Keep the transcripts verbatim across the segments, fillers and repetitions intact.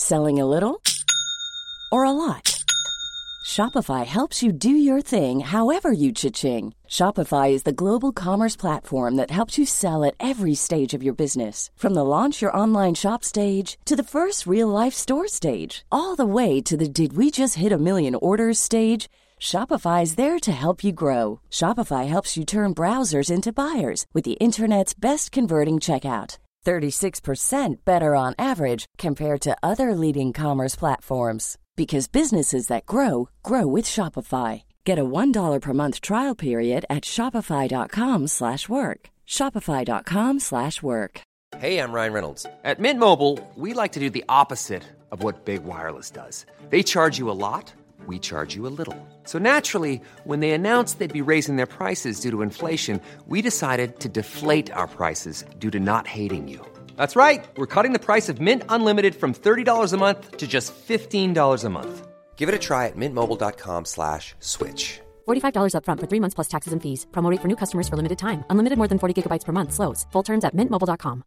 Selling a little or a lot? Shopify helps you do your thing however you cha-ching. Shopify is the global commerce platform that helps you sell at every stage of your business. From the launch your online shop stage to the first real-life store stage, all the way to the did we just hit a million orders stage. Shopify is there to help you grow. Shopify helps you turn browsers into buyers with the internet's best converting checkout. thirty-six percent better on average compared to other leading commerce platforms. Because businesses that grow, grow with Shopify. Get a one dollar per month trial period at shopify.com slash work. Shopify.com slash work. Hey, I'm Ryan Reynolds. At Mint Mobile, we like to do the opposite of what Big Wireless does. They charge you a lot, we charge you a little. So naturally, when they announced they'd be raising their prices due to inflation, we decided to deflate our prices due to not hating you. That's right. We're cutting the price of Mint Unlimited from thirty dollars a month to just fifteen dollars a month. Give it a try at mintmobile.com slash switch. forty-five dollars up front for three months plus taxes and fees. Promo rate for new customers for limited time. Unlimited more than forty gigabytes per month. Slows full terms at mint mobile dot com.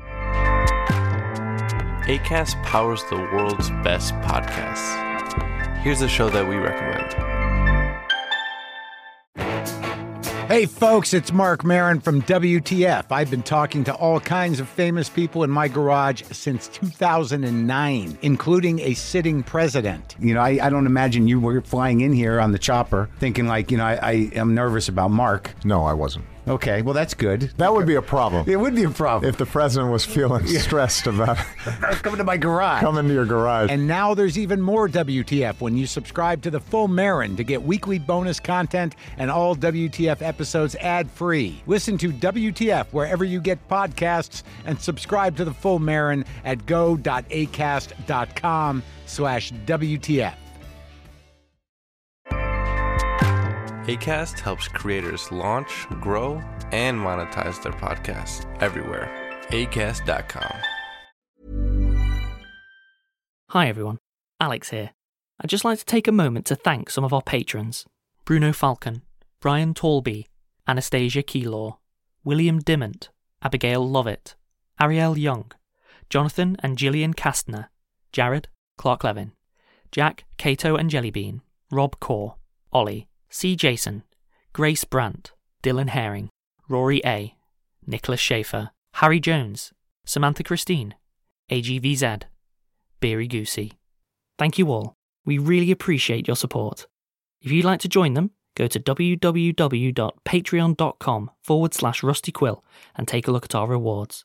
Acast powers the world's best podcasts. Here's a show that we recommend. Hey folks, it's Mark Maron from W T F. I've been talking to all kinds of famous people in my garage since two thousand nine, including a sitting president. You know, I, I don't imagine you were flying in here on the chopper thinking like, you know, I, I am nervous about Mark. No, I wasn't. Okay, well, that's good. That would be a problem. It would be a problem. If the president was feeling stressed about coming to my garage. Coming to your garage. And now there's even more W T F when you subscribe to the full Maron to get weekly bonus content and all W T F episodes ad-free. Listen to W T F wherever you get podcasts and subscribe to the full Maron at go.acast.com slash WTF. Acast helps creators launch, grow, and monetize their podcasts everywhere. acast dot com. Hi everyone, Alex here. I'd just like to take a moment to thank some of our patrons. Bruno Falcon, Brian Talby, Anastasia Keylor, William Dimmant, Abigail Lovett, Ariel Young, Jonathan and Gillian Kastner, Jared, Clark Levin, Jack, Cato and Jellybean, Rob Core, Ollie, C. Jason, Grace Brandt, Dylan Herring, Rory A., Nicholas Schaefer, Harry Jones, Samantha Christine, A G V Z, Beery Goosey. Thank you all. We really appreciate your support. If you'd like to join them, go to www.patreon.com forward slash Rusty Quill and take a look at our rewards.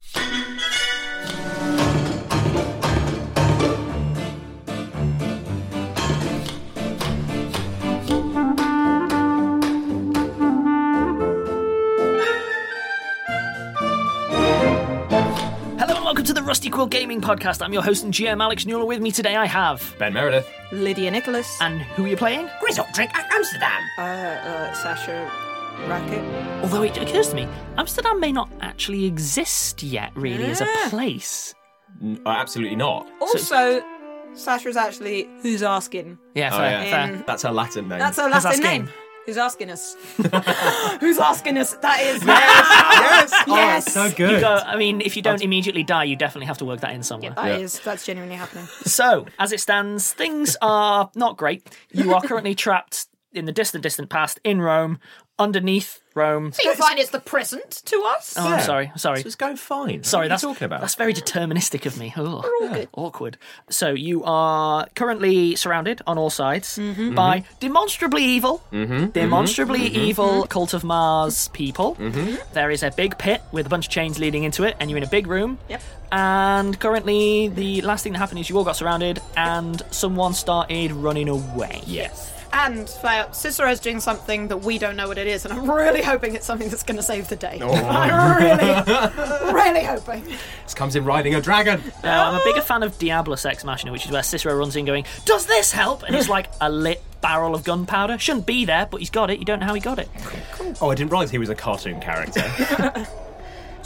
Welcome to the Rusty Quill Gaming Podcast. I'm your host and G M, Alex Newell. With me today I have Ben Meredith, Lydia Nicholas. And who are you playing? Grizzletrick at Amsterdam. Uh, uh, Sasha Racket. Although it occurs to me, Amsterdam may not actually exist yet, really, yeah. as a place. No, absolutely not. Also, so, Sasha's actually Who's Asking. Yeah, fair, oh, yeah. fair. That's her Latin name. That's her Latin name. Who's asking us? Who's asking us? That is. Yes! Yes! Yes! Oh, so good. You go, I mean, if you don't immediately die, you definitely have to work that in somewhere. Yeah, that yeah. is. That's genuinely happening. So, as it stands, things are not great. You are currently trapped in the distant, distant past in Rome, underneath Rome. So you find it's the present to us? Oh, yeah. I'm sorry. Sorry. So it's going fine. Sorry, what that's are you talking about? That's very deterministic of me. Oh, We're all good. Awkward. So you are currently surrounded on all sides mm-hmm. by demonstrably evil, mm-hmm. demonstrably mm-hmm. evil Cult of Mars people. Mm-hmm. There is a big pit with a bunch of chains leading into it, and you're in a big room. Yep. And currently, the last thing that happened is you all got surrounded, and someone started running away. Yes. And uh, Cicero's doing something that we don't know what it is, and I'm really hoping it's something that's going to save the day. Oh. I'm really, really hoping. This comes in riding a dragon. Uh, I'm a bigger fan of Diabolus Ex Machina, which is where Cicero runs in going, does this help? And it's like a lit barrel of gunpowder. Shouldn't be there, but he's got it. You don't know how he got it. Oh, I didn't realise he was a cartoon character.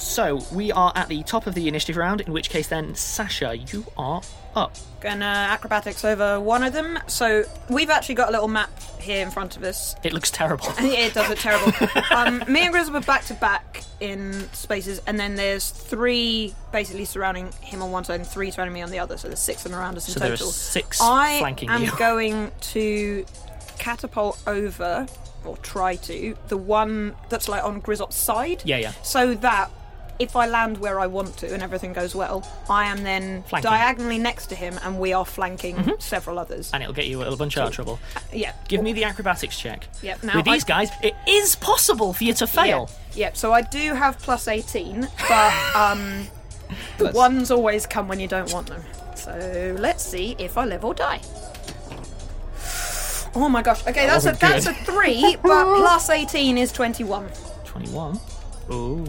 So, we are at the top of the initiative round, in which case then, Sasha, you are up. Gonna acrobatics over one of them. So we've actually got a little map here in front of us. It looks terrible. It does look terrible. um, me and Grizzle were back to back in spaces, and then there's three basically surrounding him on one side and three surrounding me on the other. So there's six of them around us in so total. there are six I flanking am you. going to catapult over, or try to, the one that's like on Grizzop's side. Yeah, yeah. So that if I land where I want to and everything goes well, I am then Flanking. diagonally next to him, and we are flanking Mm-hmm. several others. And it'll get you a bunch out of trouble. Yeah. Give me the acrobatics check. Yep. Now With these I- guys, it is possible for you to fail. Yeah. Yep. So I do have plus eighteen, but um, the Let's- ones always come when you don't want them. So let's see if I live or die. Oh my gosh. Okay, that's a wasn't that's good. a three, but plus eighteen is twenty-one. twenty-one. Oh.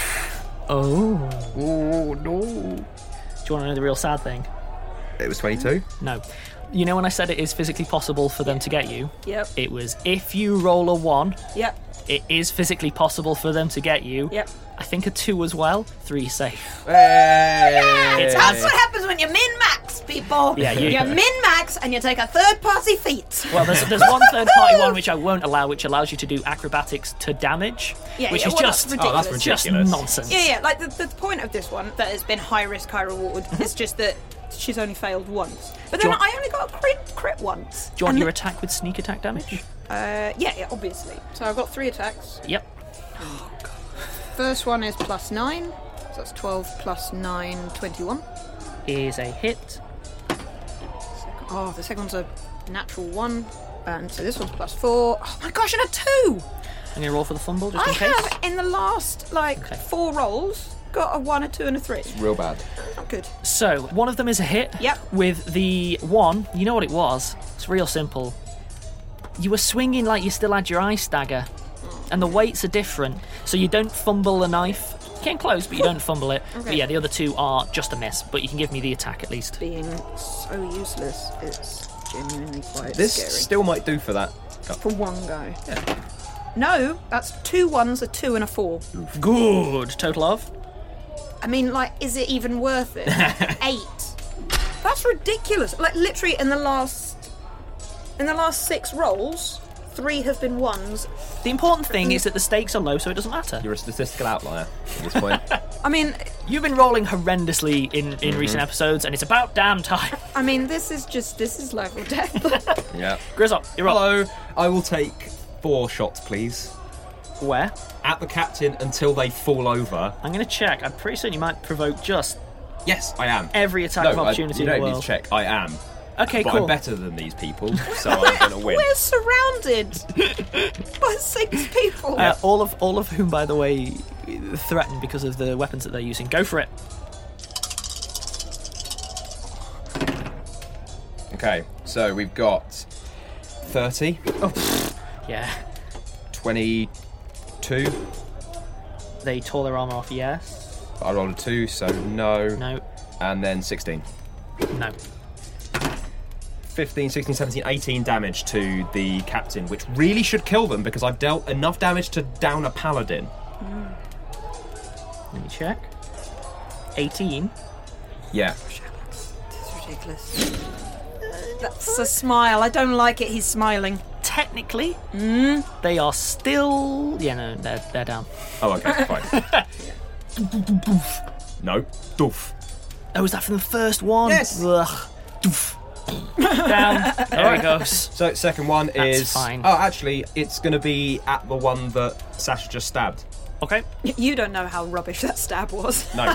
Oh. Oh, no. Do you want to know the real sad thing? It was twenty-two. No. You know when I said it is physically possible for them to get you? Yep. It was if you roll a one, Yep. it is physically possible for them to get you. Yep. I think a two as well. Three safe. Hey! That's what happens when you min-max, people. Yeah, you- you min-max and you take a third-party feat. Well, there's, there's one third-party one which I won't allow, which allows you to do acrobatics to damage, Yeah, which yeah, is well, just that's ridiculous. Oh, that's just ridiculous. nonsense. Yeah, yeah. Like the, the point of this one that has been high risk, high reward. It's just that she's only failed once. But Do then you want- I only got a crit, crit once. Do you want And your the- attack with sneak attack damage? Uh, yeah, yeah, obviously. So I've got three attacks. Yep. First one is plus nine. So that's twelve plus nine, twenty-one. Is a hit. Second, oh, the second one's a natural one. And so this one's plus four. Oh my gosh, and a two! I'm going to roll for the fumble just I in case. have, in the last, like, Okay. four rolls, got a one, a two, and a three. Real bad. Not good. So, one of them is a hit. Yep. With the one, you know what it was? It's real simple. You were swinging like you still had your ice dagger, and the weights are different, so you don't fumble the knife. You came close, but you don't fumble it. But Okay. yeah, the other two are just a miss, but you can give me the attack at least. Being so useless, it's genuinely quite This scary. still might do for that. For one go. No, that's two ones, a two, and a four. Good. Total of? I mean, like, is it even worth it? Eight. That's ridiculous. Like, literally, in the last, in the last six rolls, three have been ones. The important thing is that the stakes are low, so it doesn't matter. You're a statistical outlier at this point. I mean, You've been rolling horrendously in, in recent episodes, and it's about damn time. I mean, this is just this is life or death. Yeah. Grizzop, you're up. Hello. I will take four shots, please, Where? at the captain until they fall over. I'm going to check. I'm pretty certain you might provoke just Yes, I am. every attack no, of opportunity I, you in don't the need world. to check. I am. Okay, but cool. I'm better than these people, so I'm going to win. We're surrounded by six people. Uh, all of all of whom, by the way, threatened because of the weapons that they're using. Go for it. Okay, so we've got thirty, Yeah. twenty-two. They tore their armor off. Yes. I rolled a two, so no. No. And then sixteen. No. fifteen, sixteen, seventeen, eighteen damage to the captain, which really should kill them because I've dealt enough damage to down a paladin. Let me check. eighteen. Yeah. It's ridiculous. That's a smile. I don't like it. He's smiling. Technically, mm. they are still. Yeah, no, they're they're down. Oh, okay, fine. No. Doof. Oh, is that from the first one? Yes. Ugh. Doof. Down. There he goes. So, second one That's is. fine. Oh, actually, it's going to be at the one that Sasha just stabbed. Okay. You don't know how rubbish that stab was. No.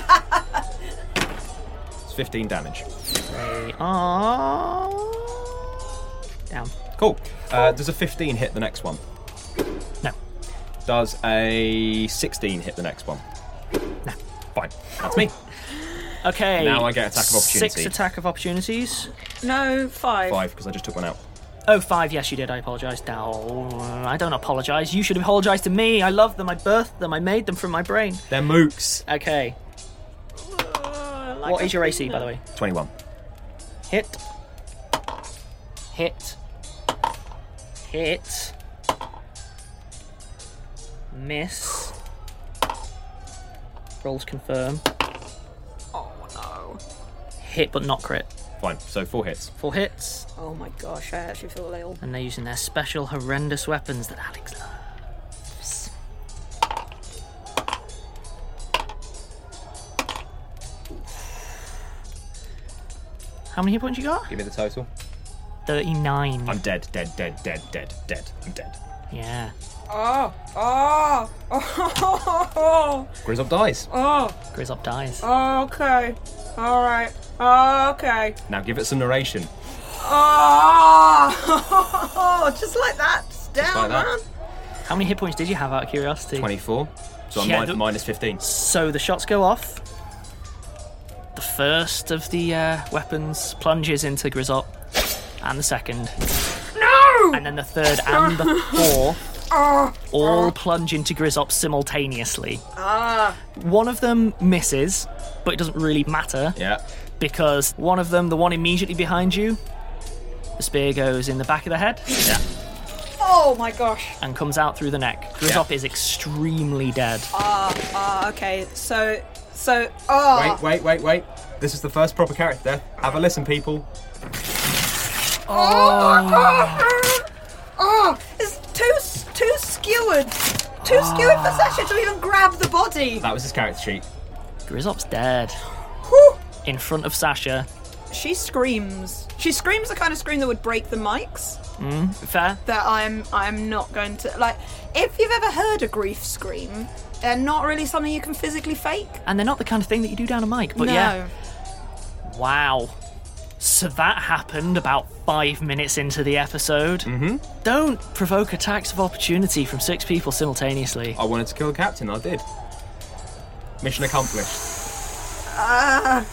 It's fifteen damage. They are down. Cool. Uh, does a fifteen hit the next one? No. Does a sixteen hit the next one? No. Fine. That's me. Okay. Now I get attack of opportunity. Six attack of opportunities. No, five. Five, because I just took one out. Oh, five. Yes, you did. I apologise. No, I don't apologise. You should apologise to me. I love them. I birthed them. I made them from my brain. They're mooks. Okay. Uh, like What a is your A C, thing by the that- way? twenty-one. Hit. Hit. Hit. Miss. Rolls confirm. Oh no. Hit but not crit. Fine, so four hits. Four hits. Oh my gosh, I actually feel ill. And they're using their special horrendous weapons that Alex loves. How many hit points you got? Give me the total. thirty-nine. I'm dead, dead, dead, dead, dead, dead. I'm dead. Yeah. Oh, oh, oh, oh, Grizzop dies. oh, Grizzop dies. oh, okay. All right. Oh, okay. Now give it some narration. Oh, just like that. Just down, like that. man. How many hit points did you have out of curiosity? twenty-four. So I'm Yeah, min- the- minus fifteen. So the shots go off. The first of the uh, weapons plunges into Grizzop, and the second. No! And then the third and the fourth Oh, all plunge into Grizzop simultaneously. ah. One of them misses, but it doesn't really matter Yeah. because one of them, the one immediately behind you, the spear goes in the back of the head Yeah. Oh my gosh. and comes out through the neck. Grizzop is extremely dead. Ah, ah, okay. So, so, oh. Wait, wait, wait, wait. This is the first proper character. Have a listen, people. Oh, oh, it's too too skewered, too skewered for Sasha to even grab the body. That was his character sheet. Grizzop's dead. Whew. In front of Sasha. She screams. She screams the kind of scream that would break the mics. Mm, fair. That I'm I'm not going to like. If you've ever heard a grief scream, they're not really something you can physically fake. And they're not the kind of thing that you do down a mic, but no. yeah. Wow. So that happened about five minutes into the episode. Mm-hmm. Don't provoke attacks of opportunity from six people simultaneously. I wanted to kill the captain. I did. Mission accomplished. Ah.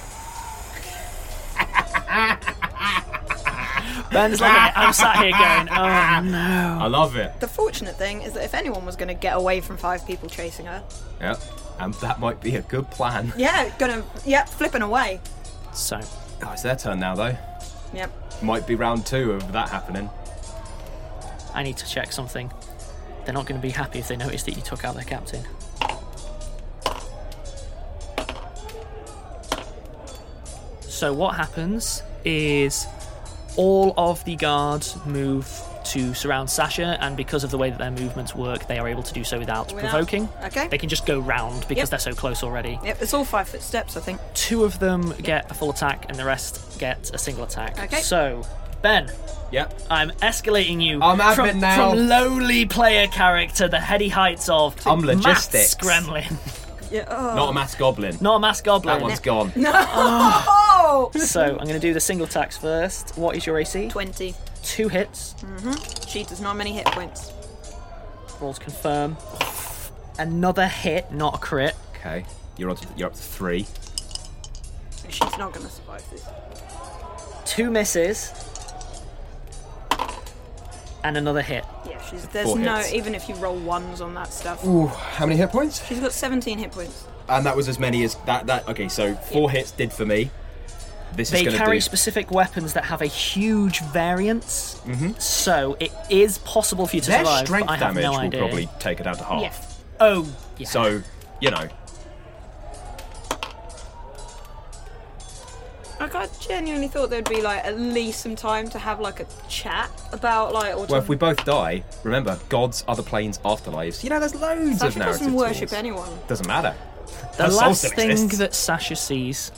Ben's like, I'm sat here going, oh no. I love it. The fortunate thing is that if anyone was going to get away from five people chasing her, Yeah. And that might be a good plan. yeah, gonna, yep, flipping away. So, Oh, it's their turn now, though. Yep. Might be round two of that happening. I need to check something. They're not going to be happy if they notice that you took out their captain. So what happens is all of the guards move to surround Sasha, and because of the way that their movements work, they are able to do so without, Without- provoking. okay. They can just go round because Yep. they're so close already. Yep, it's all five foot steps, I think. Two of them get a full attack and the rest get a single attack. Okay. So, Ben, Yep. I'm escalating you I'm admin from, now. from lowly player character, the heady heights of I'm logistics. Maths Gremlin. Yeah. Oh. Not a mass goblin. Not a mass goblin. That one's gone. No! So, I'm going to do the single attacks first. What is your A C? twenty. Two hits. She does not have many hit points. Rolls confirm. Another hit, not a crit. Okay. You're, on to, you're up to three. She's not going to survive this. Two misses. And another hit. Yeah, she's. There's Four no. hits. Even if you roll ones on that stuff. Ooh, how many hit points? She's got seventeen hit points. And that was as many as that. That okay. So four hits did for me. This They is going to carry do. specific weapons that have a huge variance, Mhm. so it is possible for you to Their survive. strength but I have damage no will idea. probably take it down to half. Yeah. Oh, yeah. So, you know, Like, I genuinely thought there'd be like at least some time to have like a chat about like. Or to... well, if we both die, remember, gods, other planes, afterlives. You know, there's loads Sasha of narrative doesn't worship tools. anyone. Doesn't matter. the Her soul last still thing exists. that Sasha sees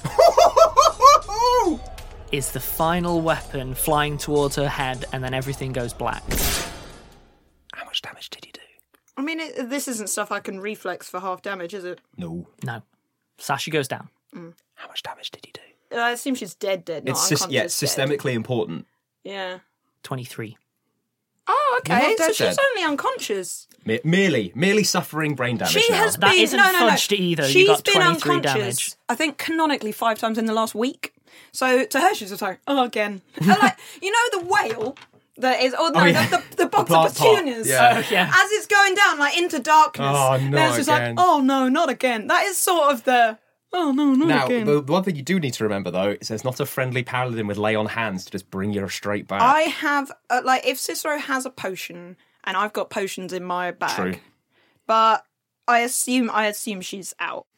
is the final weapon flying towards her head, and then everything goes black. How much damage did you do? I mean, it, this isn't stuff I can reflex for half damage, is it? No. No. Sasha goes down. How much damage did you do? I assume she's dead, dead, not It's unconscious. sys- yeah, it's dead. systemically important. Yeah. twenty-three. Oh, You're okay. not So dead she's then. only unconscious. Me- merely, merely suffering brain damage She now. has That been isn't no, no, no. fudged either. You She's got been twenty-three unconscious. damage. I think canonically five times in the last week. So to her, she's just like, oh, again. And like, you know, the whale that is, oh no, Oh, yeah. the, the, the box plant of pot. petunias. Yeah. Oh, yeah. As it's going down like into darkness. Oh, no, then it's just again. like, oh no, not again. That is sort of the. Oh no, not Now, again. the, the one thing you do need to remember, though, is there's not a friendly paladin with lay on hands to just bring you straight back. I have uh, like if Cicero has a potion, and I've got potions in my bag, True. but I assume I assume she's out.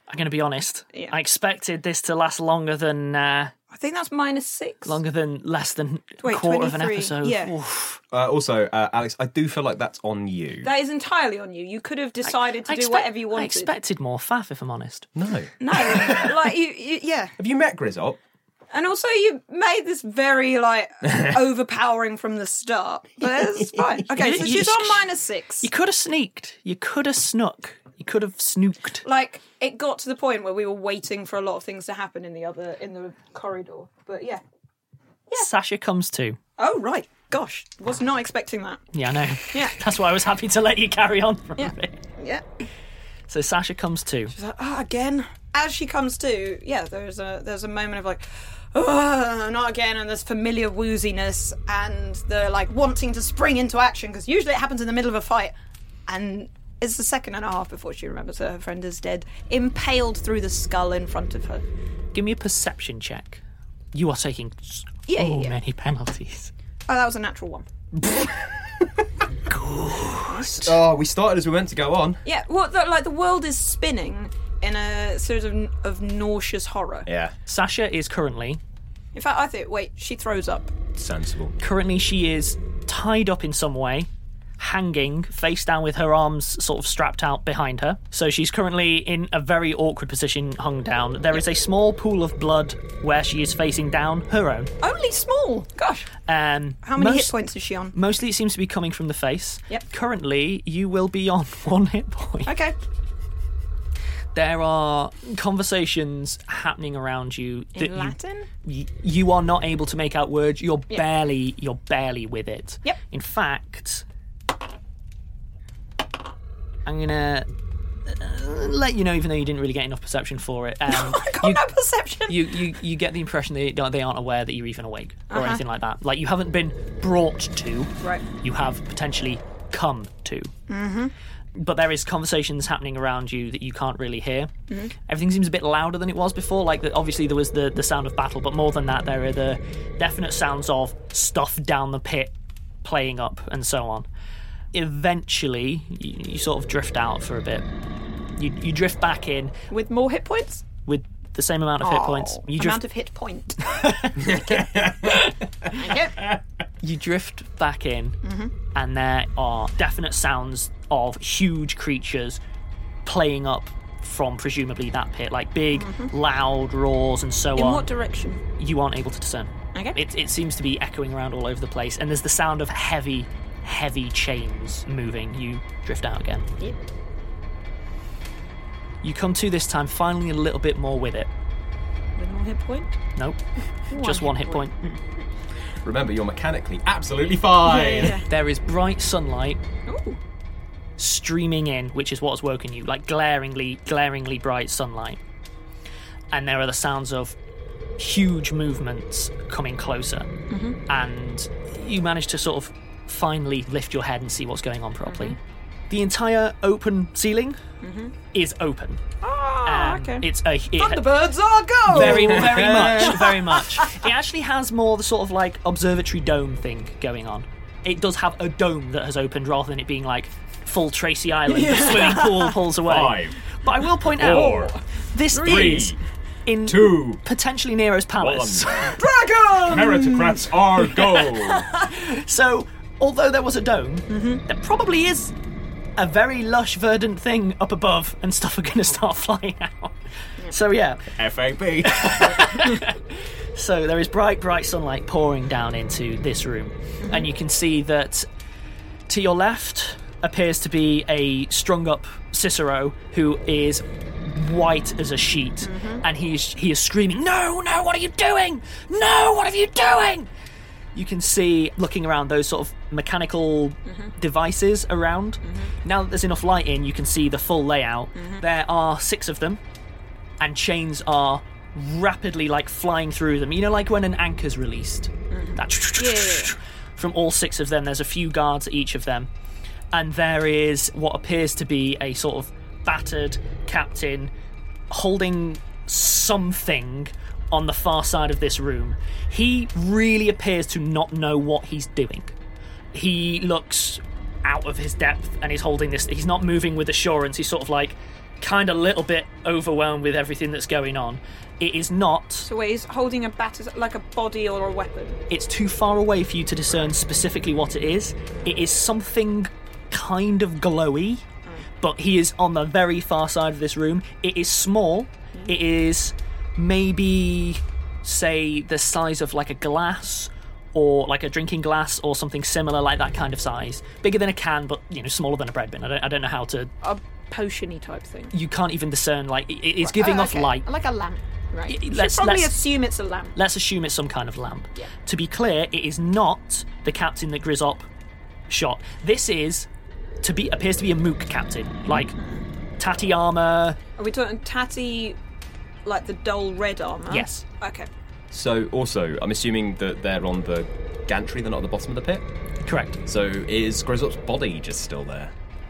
I'm going to be honest. Yeah. I expected this to last longer than uh, I think that's minus six. longer than less than a Wait, quarter of an twenty-three. episode. Yeah. Oof. Uh, also, uh, Alex, I do feel like that's on you. That is entirely on you. You could have decided to I do expect- whatever you wanted. I expected more faff, if I'm honest. No. No, like you, you, yeah. Have you met Grizzop? And also, you made this very like overpowering from the start, but it's fine. Okay, so You- she's you- on minus six. You could have sneaked. You could have snuck. You could have snooked. Like it got to the point where we were waiting for a lot of things to happen in the other in the corridor. But yeah. Sasha comes to. Oh right, gosh, was not expecting that. Yeah, I know. Yeah. That's why I was happy to let you carry on for Yeah. a bit. Yeah. So Sasha comes to. She's like, ah, again. As she comes to, yeah, there's a there's a moment of like, oh, not again, and there's familiar wooziness and the like wanting to spring into action because usually it happens in the middle of a fight, and it's the second and a half before she remembers that her friend is dead, impaled through the skull in front of her. Give me a perception check. You are taking so Yeah, yeah, yeah. many penalties. Oh, that was a natural one. Oh, we started as we went to go on. Yeah, well, the, like the world is spinning in a sort of of nauseous horror. Yeah, Sasha is currently. In fact, I think, wait, she throws up. sensible. Currently, she is tied up in some way, hanging face down with her arms sort of strapped out behind her. So she's currently in a very awkward position, hung down. There is a small pool of blood where she is facing down, her own. Only small. Gosh. Um, How many most- hit points is she on? Mostly it seems to be coming from the face. Yep. Currently, you will be on one hit point. Okay. There are conversations happening around you that In you, Latin? y- you are not able to make out words. You're Yeah. barely, you're barely with it. Yep. In fact, I'm gonna uh, let you know, even though you didn't really get enough perception for it. Um, I got you, no perception. you, you, you get the impression that they- they aren't aware that you're even awake or Uh-huh. anything like that. Like you haven't been brought to. Right. You have potentially come to. Mm-hmm. But there is conversations happening around you that you can't really hear. Mm-hmm. Everything seems a bit louder than it was before. Like, the, obviously, there was the, the sound of battle, but more than that, there are the definite sounds of stuff down the pit playing up and so on. Eventually, you, you sort of drift out for a bit. You, you drift back in With more hit points? with the same amount of hit points. You amount drift, of hit point. Okay. you drift back in, Mm-hmm. and there are definite sounds of huge creatures playing up from presumably that pit, like big, loud roars and so Mm-hmm. In on. what direction? You aren't able to discern. Okay. It, it seems to be echoing around all over the place, and there's the sound of heavy, heavy chains moving. You drift out again. Yep. You come to this time finally a little bit more with it. With more hit point? Nope. Just one hit point. Remember, you're mechanically absolutely fine. Yeah, yeah, yeah. There is bright sunlight Ooh. streaming in, which is what's woken you, like glaringly, glaringly bright sunlight. And there are the sounds of huge movements coming closer. Mm-hmm. And you manage to sort of finally lift your head and see what's going on properly. The entire open ceiling is open. Ah, Um, okay. It's a it, Thunderbirds are go! very, very much, very much. It actually has more the sort of like observatory dome thing going on. It does have a dome that has opened rather than it being like full Tracy Island, the swimming pool pulls away. Five, But I will point four, out, this three, is in two, potentially Nero's palace. Dragon! meritocrats are go. So, although there was a dome, there probably is a very lush, verdant thing up above, and stuff are going to start flying out. So yeah, F A B. so there is bright, bright sunlight pouring down into this room, and you can see that to your left appears to be a strung-up Cicero who is white as a sheet, and he's he is screaming, "No, no! What are you doing? No! What are you doing?" You can see, looking around, those sort of mechanical devices around. Now that there's enough light in, you can see the full layout. There are six of them, and chains are rapidly, like, flying through them. You know, like when an anchor's released? That Yeah, yeah, yeah. From all six of them, there's a few guards at each of them. And there is what appears to be a sort of battered captain holding something on the far side of this room. He really appears to not know what he's doing. He looks out of his depth and he's holding this. He's not moving with assurance. He's sort of like kind of a little bit overwhelmed with everything that's going on. It is not... So wait, he's holding a bat as like a body or a weapon? It's too far away for you to discern specifically what it is. It is something kind of glowy, but he is on the very far side of this room. It is small. Mm. It is maybe, say, the size of like a glass, or like a drinking glass, or something similar, like that kind of size. Bigger than a can, but you know, smaller than a bread bin. I don't, I don't know how to. A potion-y type thing. You can't even discern. Like it, it's giving oh, off okay. light. Like a lamp, right? It, let's probably let's, assume it's a lamp. Let's assume it's some kind of lamp. Yeah. To be clear, it is not the captain that Grizzop shot. This is to be appears to be a mook captain, like tatty armor. Are we talking tatty, like the dull red armor? Yes. Okay. So, also, I'm assuming that they're on the gantry, they're not at the bottom of the pit? Correct. So, is Grizzop's body just still there?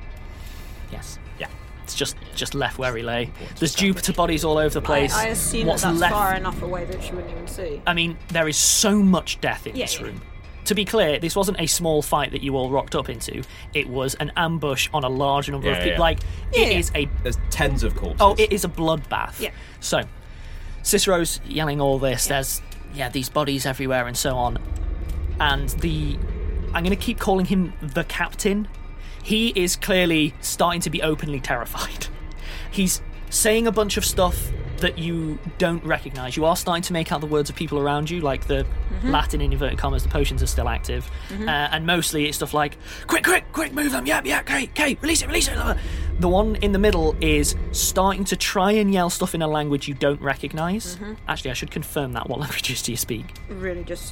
Yes. Yeah. It's just just left where he lay. There's Jupiter bodies all over the place. I, I assume What's that that's left... far enough away that she wouldn't even see. I mean, there is so much death in yeah, this yeah. room. To be clear, this wasn't a small fight that you all rocked up into. It was an ambush on a large number Yeah, of people. yeah. Like, Yeah, it yeah. is a... There's tens of corpses. Oh, it is a bloodbath. Yeah. So, Cicero's yelling all this. There's, yeah, these bodies everywhere and so on. And the... I'm going to keep calling him the captain. He is clearly starting to be openly terrified. He's saying a bunch of stuff that you don't recognise. You are starting to make out the words of people around you, like the mm-hmm. Latin in inverted commas, the potions are still active. Mm-hmm. Uh, and mostly it's stuff like, quick, quick, quick, move them, yeah, yeah, okay, okay, release it, release it. The one in the middle is starting to try and yell stuff in a language you don't recognise. Mm-hmm. Actually, I should confirm that. What languages do you speak? Really just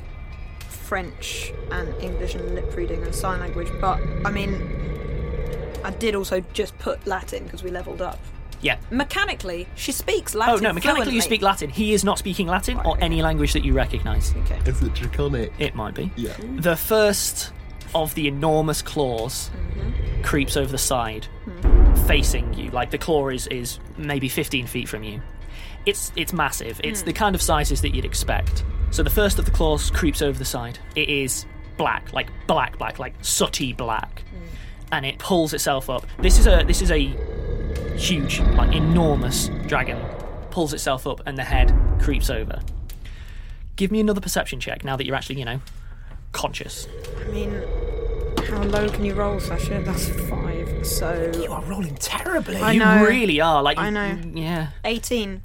French and English and lip reading and sign language. But, I mean, I did also just put Latin because we levelled up. Yeah. Mechanically, she speaks Latin. Oh, no, mechanically fluently. you speak Latin. He is not speaking Latin Right, or okay. any language that you recognise. Okay. Is it draconic? It might be. Yeah. The first of the enormous claws Mm-hmm. creeps over the side, mm-hmm. facing you. Like, the claw is, is maybe fifteen feet from you. It's it's massive. It's Mm. the kind of sizes that you'd expect. So the first of the claws creeps over the side. It is black, like black, black, like sooty black. Mm. And it pulls itself up. This is a this is a huge, like enormous dragon. Pulls itself up and the head creeps over. Give me another perception check now that you're actually, you know, conscious. I mean, how low can you roll, Sasha? That's five, so... You are rolling terribly. I you know. really are. Like I know. Yeah. eighteen.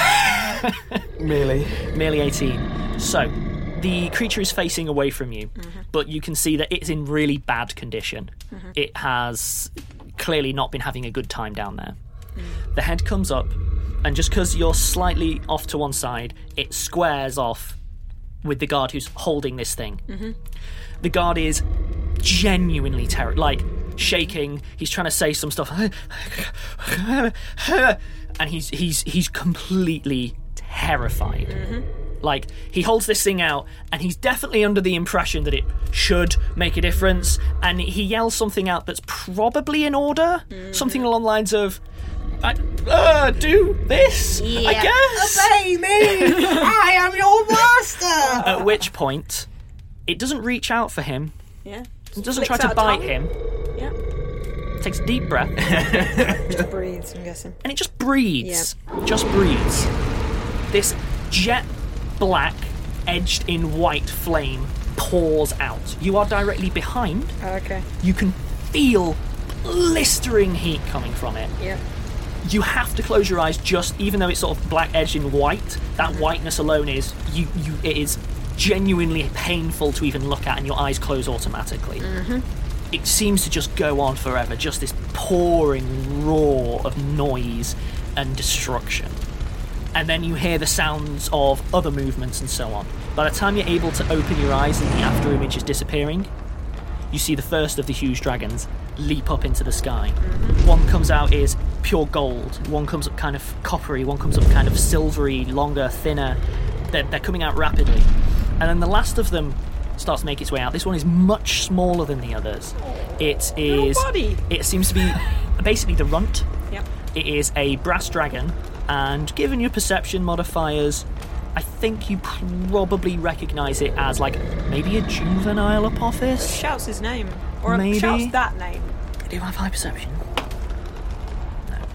Merely. Merely eighteen. So, the creature is facing away from you, mm-hmm. but you can see that it's in really bad condition. Mm-hmm. It has clearly not been having a good time down there. Mm. The head comes up, and just because you're slightly off to one side, it squares off with the guard who's holding this thing. Mm-hmm. The guard is genuinely terrified, like shaking. He's trying to say some stuff, and he's he's he's completely terrified. Mm-hmm. Like, he holds this thing out, and he's definitely under the impression that it should make a difference, and he yells something out that's probably in order, mm-hmm. something along the lines of, I, uh, do this, yeah. I guess. Obey me! I am your master! At which point, it doesn't reach out for him. Yeah. It doesn't try Flicks to out a bite tongue. him. Yeah. Takes a deep breath. Just breathes, I'm guessing. And it just breathes. Just breathes. This jet black, edged in white flame pours out. You are directly behind. Okay. You can feel blistering heat coming from it. Yeah. You have to close your eyes, just even though it's sort of black edged in white. That mm-hmm. whiteness alone is you. You. It is genuinely painful to even look at, and your eyes close automatically. Mm-hmm. It seems to just go on forever. Just this pouring roar of noise and destruction. And then you hear the sounds of other movements and so on. By the time you're able to open your eyes and the after image is disappearing, you see the first of the huge dragons leap up into the sky. Mm-hmm. One comes out is pure gold, one comes up kind of coppery, one comes up kind of silvery, longer, thinner. They're, they're coming out rapidly. And then the last of them starts to make its way out. This one is much smaller than the others. It is... body. It seems to be basically the runt. Yep. It is a brass dragon. And given your perception modifiers, I think you probably recognise it as, like, maybe a juvenile Apophis? Shouts his name. Or Maybe. shouts that name. Do you have high perception? No.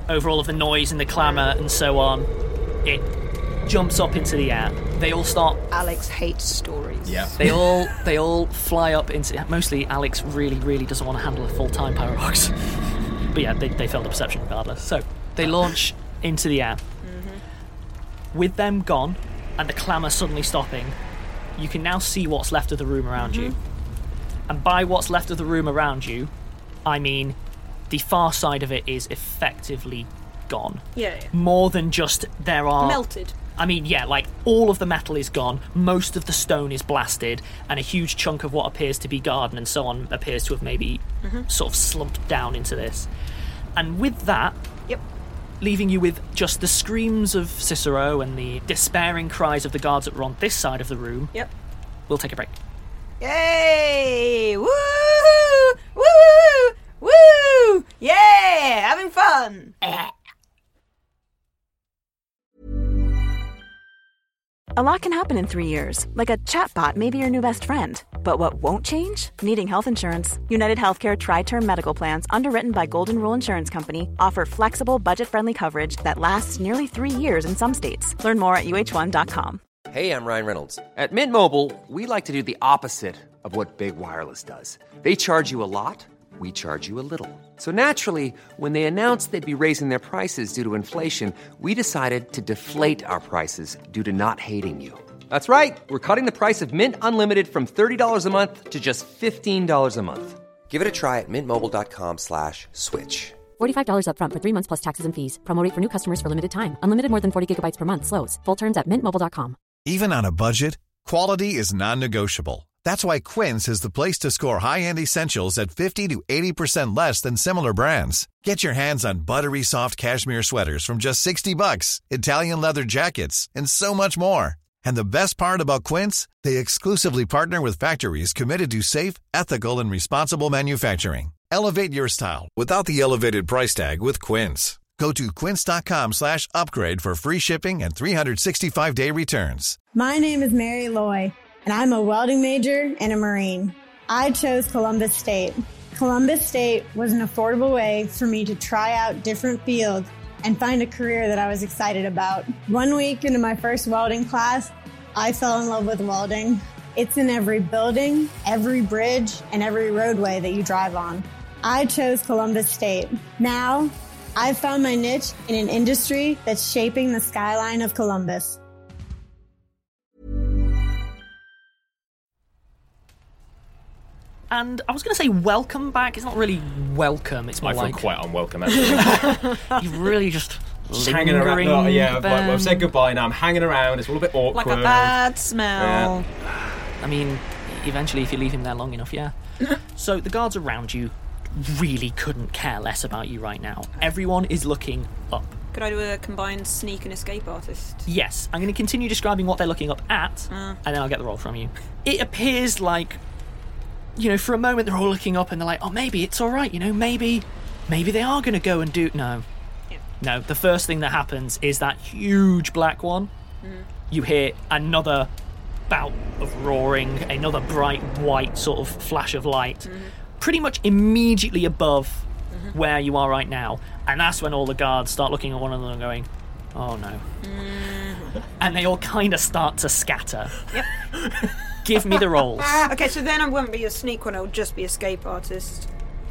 over all of the noise and the clamour and so on, it jumps up into the air. They all start... Alex hates stories. Yeah. They all they all fly up into... Mostly Alex really, really doesn't want to handle a full-time Pyrox. But yeah, they, they failed the perception regardless. So, they launch into the air. Mm-hmm. With them gone, and the clamour suddenly stopping, you can now see what's left of the room around mm-hmm. you. And by what's left of the room around you, I mean the far side of it is effectively gone. Yeah, yeah. More than just there are... Melted. I mean, yeah, like, all of the metal is gone, most of the stone is blasted, and a huge chunk of what appears to be garden and so on appears to have maybe mm-hmm. sort of slumped down into this. And with that, yep. leaving you with just the screams of Cicero and the despairing cries of the guards that were on this side of the room, yep. we'll take a break. Yay! Woo! Woo! Woo! Yeah! Having fun! A lot can happen in three years, like a chatbot may be your new best friend. But what won't change? Needing health insurance. United Healthcare Tri-Term Medical Plans, underwritten by Golden Rule Insurance Company, offer flexible, budget-friendly coverage that lasts nearly three years in some states. Learn more at U H one dot com. Hey, I'm Ryan Reynolds. At Mint Mobile, we like to do the opposite of what Big Wireless does. They charge you a lot, we charge you a little. So naturally, when they announced they'd be raising their prices due to inflation, we decided to deflate our prices due to not hating you. That's right. We're cutting the price of Mint Unlimited from thirty dollars a month to just fifteen dollars a month. Give it a try at mintmobile.com slash switch. forty-five dollars up front for three months plus taxes and fees. Promo rate for new customers for limited time. Unlimited more than forty gigabytes per month. Slows full terms at mint mobile dot com. Even on a budget, quality is non-negotiable. That's why Quince is the place to score high-end essentials at fifty to eighty percent less than similar brands. Get your hands on buttery soft cashmere sweaters from just sixty bucks, Italian leather jackets, and so much more. And the best part about Quince, they exclusively partner with factories committed to safe, ethical, and responsible manufacturing. Elevate your style without the elevated price tag with Quince. Go to quince.com slash upgrade for free shipping and three sixty-five day returns. My name is Mary Loy, and I'm a welding major and a Marine. I chose Columbus State. Columbus State was an affordable way for me to try out different fields and find a career that I was excited about. One week into my first welding class, I fell in love with welding. It's in every building, every bridge, and every roadway that you drive on. I chose Columbus State. Now, I've found my niche in an industry that's shaping the skyline of Columbus. And I was going to say welcome back. It's not really welcome. It's more I feel like... quite unwelcome, actually. You're really just, just hanging around. Oh, yeah, I've, like, I've said goodbye now. I'm hanging around. It's all a bit awkward. Like a bad smell. Yeah. I mean, eventually, if you leave him there long enough, yeah. So the guards around you really couldn't care less about you right now. Everyone is looking up. Could I do a combined sneak and escape artist? Yes. I'm going to continue describing what they're looking up at, uh. and then I'll get the roll from you. It appears like... You know, for a moment they're all looking up and they're like, oh, maybe it's all right, you know, maybe maybe they are going to go and do... No. Yeah. No, the first thing that happens is that huge black one. Mm. You hear another bout of roaring, another bright white sort of flash of light, mm-hmm. pretty much immediately above mm-hmm. where you are right now. And that's when all the guards start looking at one another and going, oh, no. Mm. And they all kind of start to scatter. Yep. Give me the rolls. Okay, so then I won't be a sneak one, I'll just be escape artist.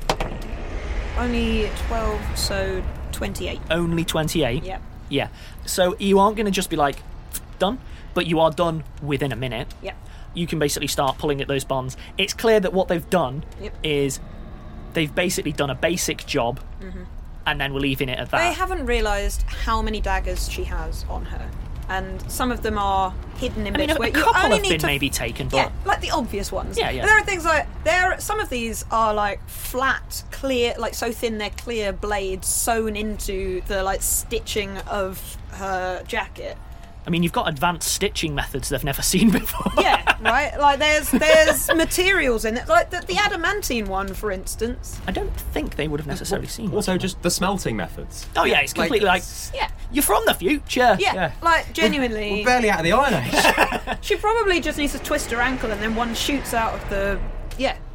Only twelve, so twenty-eight. Only twenty-eight? Yeah. Yeah. So you aren't going to just be like, done, but you are done within a minute. Yeah. You can basically start pulling at those bonds. It's clear that what they've done yep. is they've basically done a basic job, mm-hmm. and then we're leaving it at that. They haven't realised how many daggers she has on her. And some of them are hidden in I bits mean, a, where a you couple only have need been to maybe taken, but yeah, like the obvious ones. Yeah, yeah. But there are things like there. Some of these are like flat, clear, like so thin they're clear blades sewn into the like stitching of her jacket. I mean, you've got advanced stitching methods they've never seen before. Yeah, right. Like there's there's materials in it, like the, the adamantine one, for instance. I don't think they would have necessarily well, seen. Also, one. just the smelting methods. Oh yeah, it's completely like, like yeah. You're from the future. Yeah, yeah. Like genuinely. We're, we're barely out of the Iron Age. She probably just needs to twist her ankle, and then one shoots out of the. Yeah,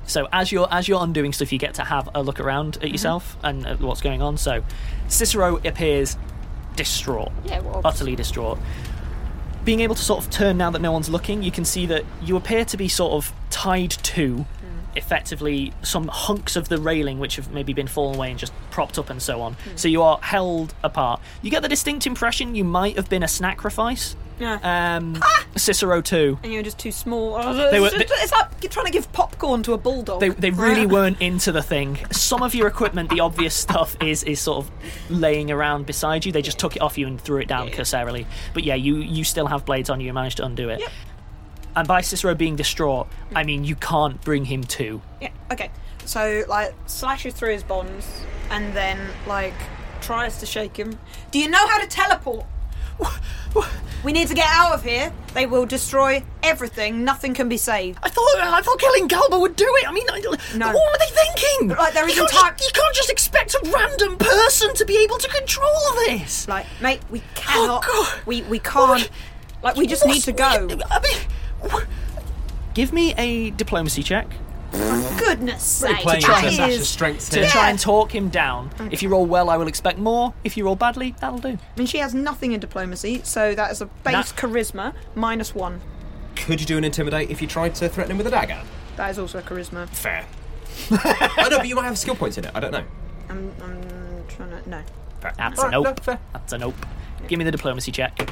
So as you're as you're undoing stuff, you get to have a look around at yourself and at what's going on. So Cicero appears distraught, Yeah, well, utterly distraught. Being able to sort of turn now that no one's looking, you can see that you appear to be sort of tied to, effectively, some hunks of the railing which have maybe been fallen away and just propped up and so on. Mm. So you are held apart. You get the distinct impression you might have been a sacrifice. Yeah. Um, Cicero too. And you're just too small. They were- it's, it's like you're trying to give popcorn to a bulldog. They, they really weren't into the thing. Some of your equipment, the obvious stuff, is is sort of laying around beside you. They just took it off you and threw it down Yeah. cursorily. But yeah, you, you still have blades on you. You managed to undo it. Yep. And by Cicero being distraught, I mean you can't bring him to. Yeah, okay. So, like, slashes through his bonds and then, like, tries to shake him. Do you know how to teleport? We need to get out of here. They will destroy everything. Nothing can be saved. I thought I thought killing Galba would do it. I mean, I, No. what were they thinking? But, like, there is you, can't entire- just, you can't just expect a random person to be able to control this. Like, mate, we cannot. Oh, God. we we can't. Like, we just need to go. I mean, give me a diplomacy check. Goodness Really sake. playing that to Sasha's is- strengths To here. try and talk him down. If you roll well, I will expect more. If you roll badly, that'll do. I mean, she has nothing in diplomacy, so that is a base Nah. charisma minus one. Could you do an intimidate if you tried to threaten him with a dagger? That is also a charisma. Fair. I know, but you might have skill points in it. I don't know. I'm, I'm trying to. No. Fair. That's All a right, nope. no, fair. That's a nope. Give me the diplomacy check.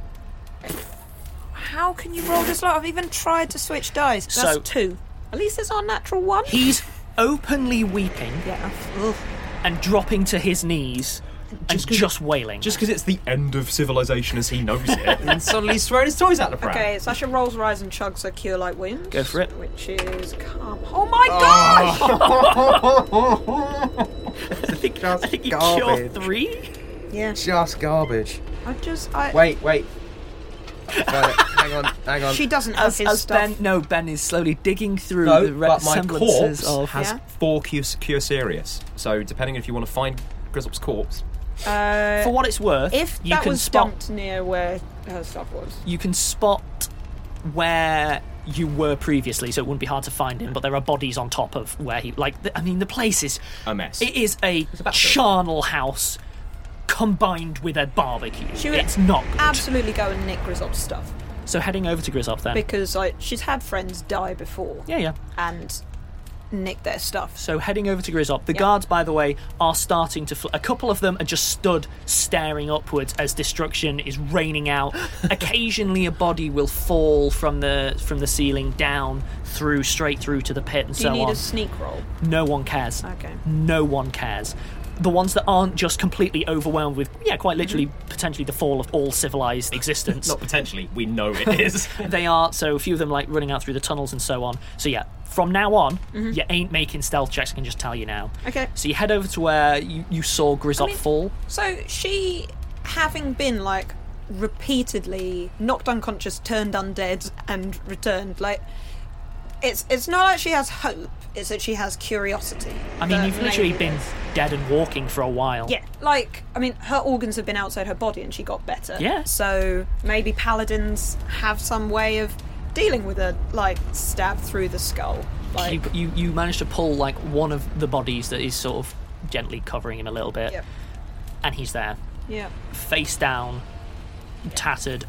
How can you roll this low? I've even tried to switch dice. That's So- two. At least it's our natural one. He's openly weeping Yeah. Ugh. and dropping to his knees and Just 'cause- just wailing. Just because it's the end of civilization as he knows it, and suddenly he's throwing his toys out the pram. Okay, Sasha rolls rise and chugs her cure light wounds. Go for it. Which is calm. Oh my gosh! I think, I think you garbage. cured three. Yeah. Just garbage. I just. I, Wait, wait. Got it. Hang on, hang on. She doesn't have As, his as stuff. Ben, no, Ben is slowly digging through No, the re- but my semblances corpse of. has Yeah. four Cure, cure Serious. So depending if you want to find Grizzop's corpse, Uh, For what it's worth, if you that can was spot. dumped near where her stuff was. You can spot where you were previously, so it wouldn't be hard to find him. But there are bodies on top of where he. Like, the, I mean, the place is a mess. It is a a battlefield. charnel house combined with a barbecue. She would It's not good. absolutely go and nick Grizzop's stuff. So heading over to Grizzop then. Because like she's had friends die before. Yeah, yeah. And nick their stuff. So heading over to Grizzop. The Yeah. guards, by the way, are starting to... Fl- a couple of them are just stood staring upwards as destruction is raining out. Occasionally a body will fall from the from the ceiling down through, straight through to the pit and Do so you need on. a sneak roll? No one cares. Okay. No one cares. The ones that aren't just completely overwhelmed with, yeah, quite literally, potentially the fall of all civilized existence. Not potentially, we know it is. They are, so a few of them like running out through the tunnels and so on. So yeah, from now on, you ain't making stealth checks, I can just tell you now. Okay. So you head over to where you, you saw Grizzop I mean- fall. So she, having been like repeatedly knocked unconscious, turned undead, and returned, like it's it's not like she has hope. It's that she has curiosity. I mean, that you've literally maybe been there's- dead and walking for a while. Yeah, like I mean, her organs have been outside her body, and she got better. Yeah. So maybe paladins have some way of dealing with a like stab through the skull. Like, You, you you managed to pull like one of the bodies that is sort of gently covering him a little bit, Yep. and he's there, yeah. face down, tattered,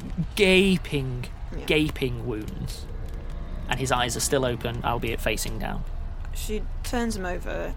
gaping, Yeah. gaping wounds, and his eyes are still open, albeit facing down. She turns him over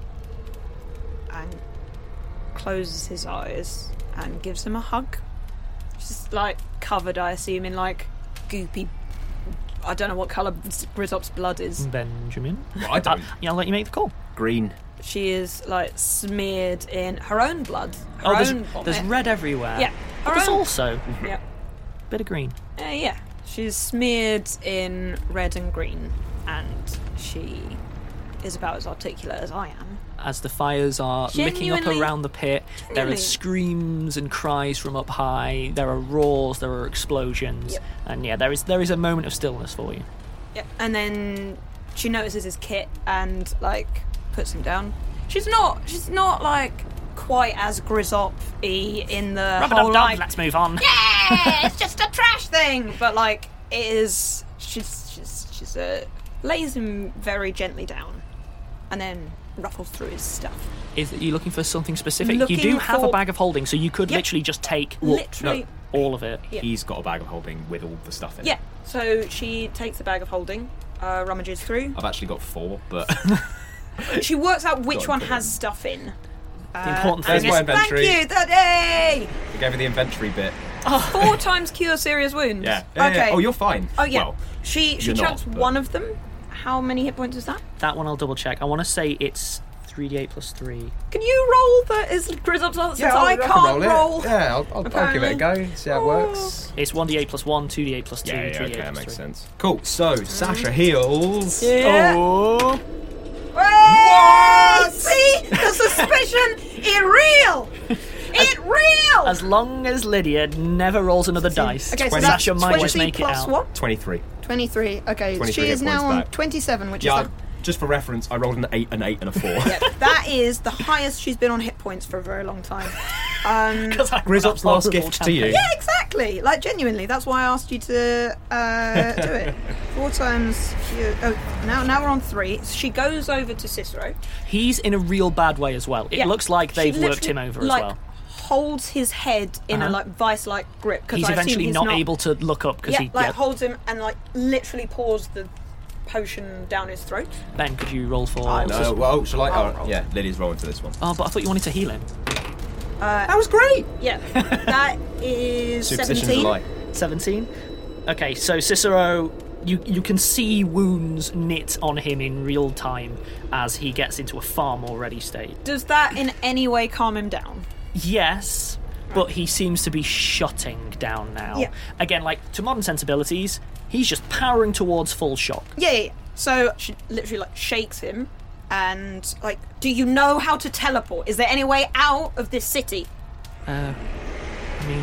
and closes his eyes and gives him a hug. She's like covered, I assume, in like goopy. I don't know what colour Grizzop's blood is. Benjamin, Well, I don't. Uh, yeah, I'll let you make the call. Green. She is like smeared in her own blood. Her Oh, there's, own vomit. there's red everywhere. Yeah. But Her there's own- also Yeah. a bit of green. Uh, yeah. She's smeared in red and green, and she is about as articulate as I am. As the fires are licking up Genuinely- around the pit, there are genuinely. screams and cries from up high. There are roars. There are explosions, Yep. and yeah, there is there is a moment of stillness for you. Yeah. And then she notices his kit and like puts him down. She's not. She's not like quite as Grizzop-y in the whole Rub-a-dub-dub, like. let's move on. Yeah, it's just a trash thing. But like, it is. She's she's she's a lays him very gently down, and then ruffles through his stuff. Is you looking for something specific? Looking you do have for- a bag of holding, so you could Yep. literally just take Literally. no, all of it. Yeah. He's got a bag of holding with all the stuff in Yeah. it. So she takes the bag of holding, uh, rummages through. I've actually got four, but She works out which Got one it. has stuff in. The important There's thing my is inventory. Thank you, Daddy! we gave her the inventory bit. Four times cure serious wounds. Yeah. Yeah, yeah, Okay. yeah. Oh, you're fine. Oh yeah. Well, she she you're chucks not, but- one of them. How many hit points is that? That one I'll double check. I want to say it's three d eight plus three. Can you roll the? Is Grizzop's answer? Since I'll- I can can't it. roll. Yeah, I'll, I'll, I'll give it a go. See how it works. It's one d eight plus one, two d eight plus two, Yeah, yeah, three d eight okay, that plus makes three. sense. Cool. So Sasha heals. Yeah. Oh. What? See the suspicion. It real. It real. As long as Lydia never rolls another dice, Okay, so Sasha that's might just twenty make it plus out. what? Twenty-three. Twenty-three. Okay, twenty-three she hit is now points on back. twenty-seven, which Yeah, is I- just for reference, I rolled an eight, an eight, and a four. the, yeah, that is the highest she's been on hit points for a very long time. Um, Grizzop's last gift to you. Yeah, exactly. Like genuinely, that's why I asked you to uh, do it. Four times. You, oh, now now we're on three. She goes over to Cicero. He's in a real bad way as well. It Yeah. looks like She they've worked literally, him over like, as well. Holds his head in a Uh-huh. like vice-like grip because He's I assume eventually he's not, not able to look up because Yeah, he. like yeah. holds him and like literally pours the potion down his throat. Ben, could you roll for? I know. Well, shall I? I'll Oh, roll. yeah, Lydia's rolling for this one. Oh, but I thought you wanted to heal him. Uh, That was great. yeah, that is Superstition's a seventeen. lie. Seventeen. Okay, so Cicero, you you can see wounds knit on him in real time as he gets into a far more ready state. Does that in any way calm him down? Yes, but he seems to be shutting down now. Yeah. Again, like to modern sensibilities, he's just powering towards full shock. Yeah, yeah, yeah. So she literally like shakes him and like, do you know how to teleport? Is there any way out of this city? Uh, I mean,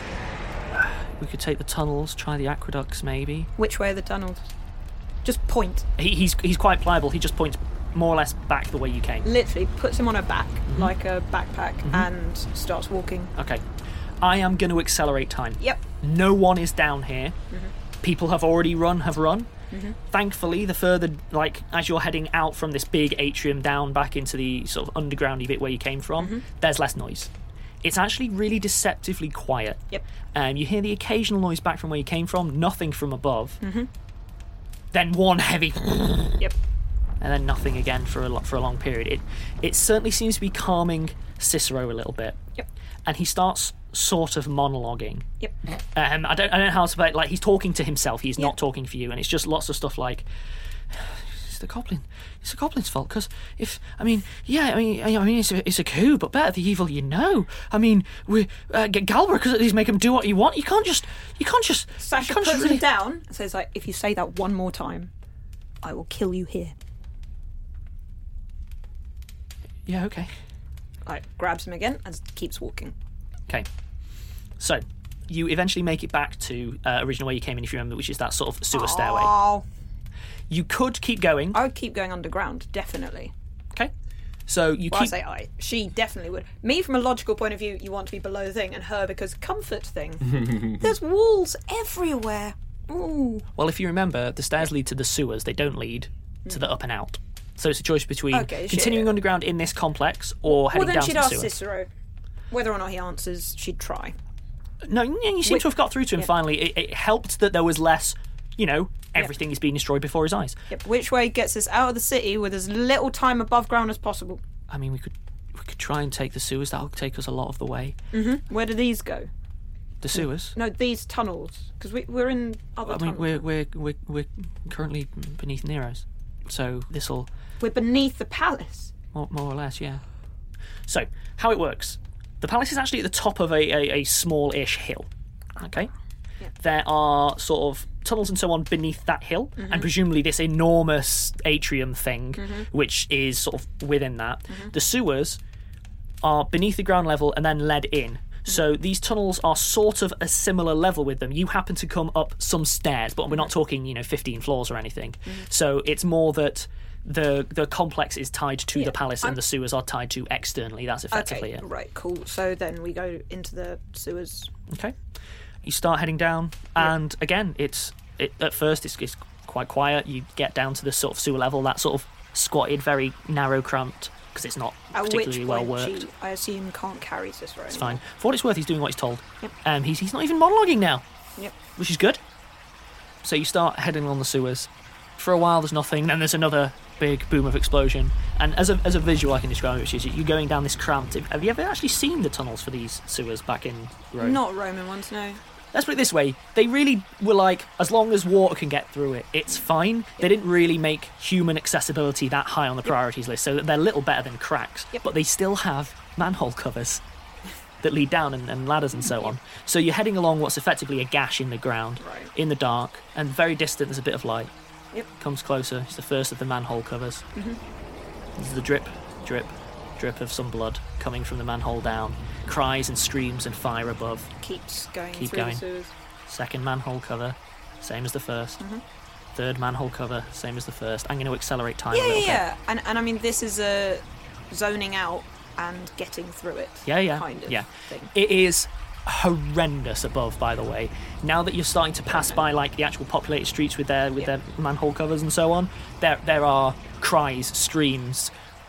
uh, we could take the tunnels, try the aqueducts, maybe. Which way are the tunnels? Just point. He, he's he's quite pliable. He just points more or less back the way you came. Literally puts him on a back, Mm-hmm. like a backpack, and starts walking. Okay, I am going to accelerate time. Yep. No one is down here. Mm-hmm. People have already run, have run. Mm-hmm. Thankfully, the further, like, as you're heading out from this big atrium down back into the sort of undergroundy bit where you came from, Mm-hmm. there's less noise. It's actually really deceptively quiet. Yep. Um, you hear the occasional noise back from where you came from, nothing from above. Mm-hmm. Then one heavy, Yep. and then nothing again for a lo- for a long period. It it certainly seems to be calming Cicero a little bit. Yep. And he starts sort of monologuing. Yep. Um, I don't I don't know how to play it. Like, he's talking to himself. He's Yeah. not talking for you, and it's just lots of stuff like, it's the goblin. It's the goblin's fault because if I mean, yeah, I mean, I mean, it's a, it's a coup, but better the evil you know. I mean, we uh, get Galbra because at least make him do what you want. You can't just, you can't just. Sasha you can't puts just really... him down and says, like, if you say that one more time, I will kill you here. Yeah, okay. Like, grabs him again and keeps walking. Okay. So, you eventually make it back to uh, original where you came in, if you remember, which is that sort of sewer stairway. Oh, You could keep going. I would keep going underground, definitely. Okay. So you Well, keep. I say I. She definitely would. Me, from a logical point of view, you want to be below the thing, and her because comfort thing. There's walls everywhere. Ooh. Well, if you remember, the stairs lead to the sewers. They don't lead to the up and out. So it's a choice between Okay, she- continuing underground in this complex or heading Well, then down she'd to the ask sewer. Cicero. Whether or not he answers, she'd try. No, yeah, you seem Wait- to have got through to him yeah. finally. It, it helped that there was less, you know, everything is being destroyed before his eyes. Yep. Which way gets us out of the city with as little time above ground as possible? I mean, we could we could try and take the sewers. That'll take us a lot of the way. Mm-hmm. Where do these go? The sewers? No, these tunnels. Because we, we're in other I mean, tunnels. we're, we're, we're, we're currently beneath Nero's. So this'll... We're beneath the palace. More, more or less, yeah. So, how it works. The palace is actually at the top of a, a, a small-ish hill. Okay? Yeah. There are sort of tunnels and so on beneath that hill, Mhm. and presumably this enormous atrium thing, Mhm. which is sort of within that. Mhm. The sewers are beneath the ground level and then led in. So these tunnels are sort of a similar level with them. You happen to come up some stairs, but we're not talking, you know, fifteen floors or anything. So it's more that the the complex is tied to Yeah, the palace I'm- and the sewers are tied to externally. That's effectively Okay, it. right, cool. So then we go into the sewers. Okay. You start heading down, and again, it's it, at first it's, it's quite quiet. You get down to the sort of sewer level, that sort of squatted, very narrow, cramped, because it's not At particularly which well point worked. she, I assume, can't carry Cicero It's anymore. fine. For what it's worth, he's doing what he's told. Yep. Um, he's, he's not even monologuing now, Yep. which is good. So you start heading along the sewers. For a while, there's nothing. Then there's another big boom of explosion. And as a as a visual, I can describe it, which is you're going down this cramped. Have you ever actually seen the tunnels for these sewers back in Rome? Not Roman ones, no. Let's put it this way. They really were like, as long as water can get through it, it's fine. They didn't really make human accessibility that high on the priorities list, so they're a little better than cracks. Yep. But they still have manhole covers that lead down and, and ladders and so on. So you're heading along what's effectively a gash in the ground, Right. in the dark, and very distant there's a bit of light. Yep. Comes closer. It's the first of the manhole covers. Mhm. This is the drip, drip, drip of some blood coming from the manhole down. Cries and screams and fire above. Keeps going Keep through going. the sewers. Second manhole cover, same as the first. Mhm. Third manhole cover, same as the first. I'm going to accelerate time Yeah, a little yeah, bit. yeah. And, and I mean, this is a zoning out and getting through it Yeah, yeah, kind of yeah. thing. It is horrendous above, by the way. Now that you're starting to pass by like the actual populated streets with their with Yeah. their manhole covers and so on, there there are cries, screams,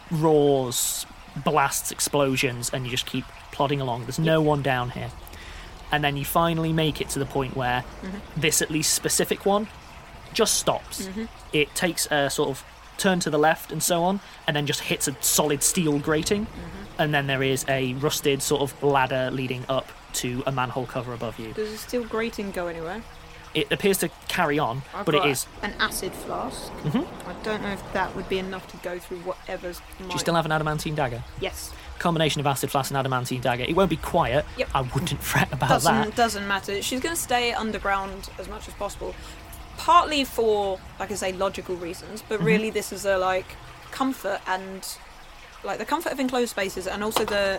roars, blasts, explosions, and you just keep plodding along. There's no one down here. And then you finally make it to the point where Mhm. this at least specific one just stops. Mhm. It takes a sort of turn to the left and so on, and then just hits a solid steel grating. Mm-hmm. And then there is a rusted sort of ladder leading up to a manhole cover above you. Does the steel grating go anywhere? It appears to carry on, I've but it got is. an acid flask. Mhm. I don't know if that would be enough to go through whatever's. Do you still have an adamantine dagger? Yes. Combination of acid flask and adamantine dagger. It won't be quiet. Yep. I wouldn't fret about doesn't that. doesn't matter. She's going to stay underground as much as possible, partly for, like I say, logical reasons, but Mhm. really this is a like comfort and like the comfort of enclosed spaces, and also the.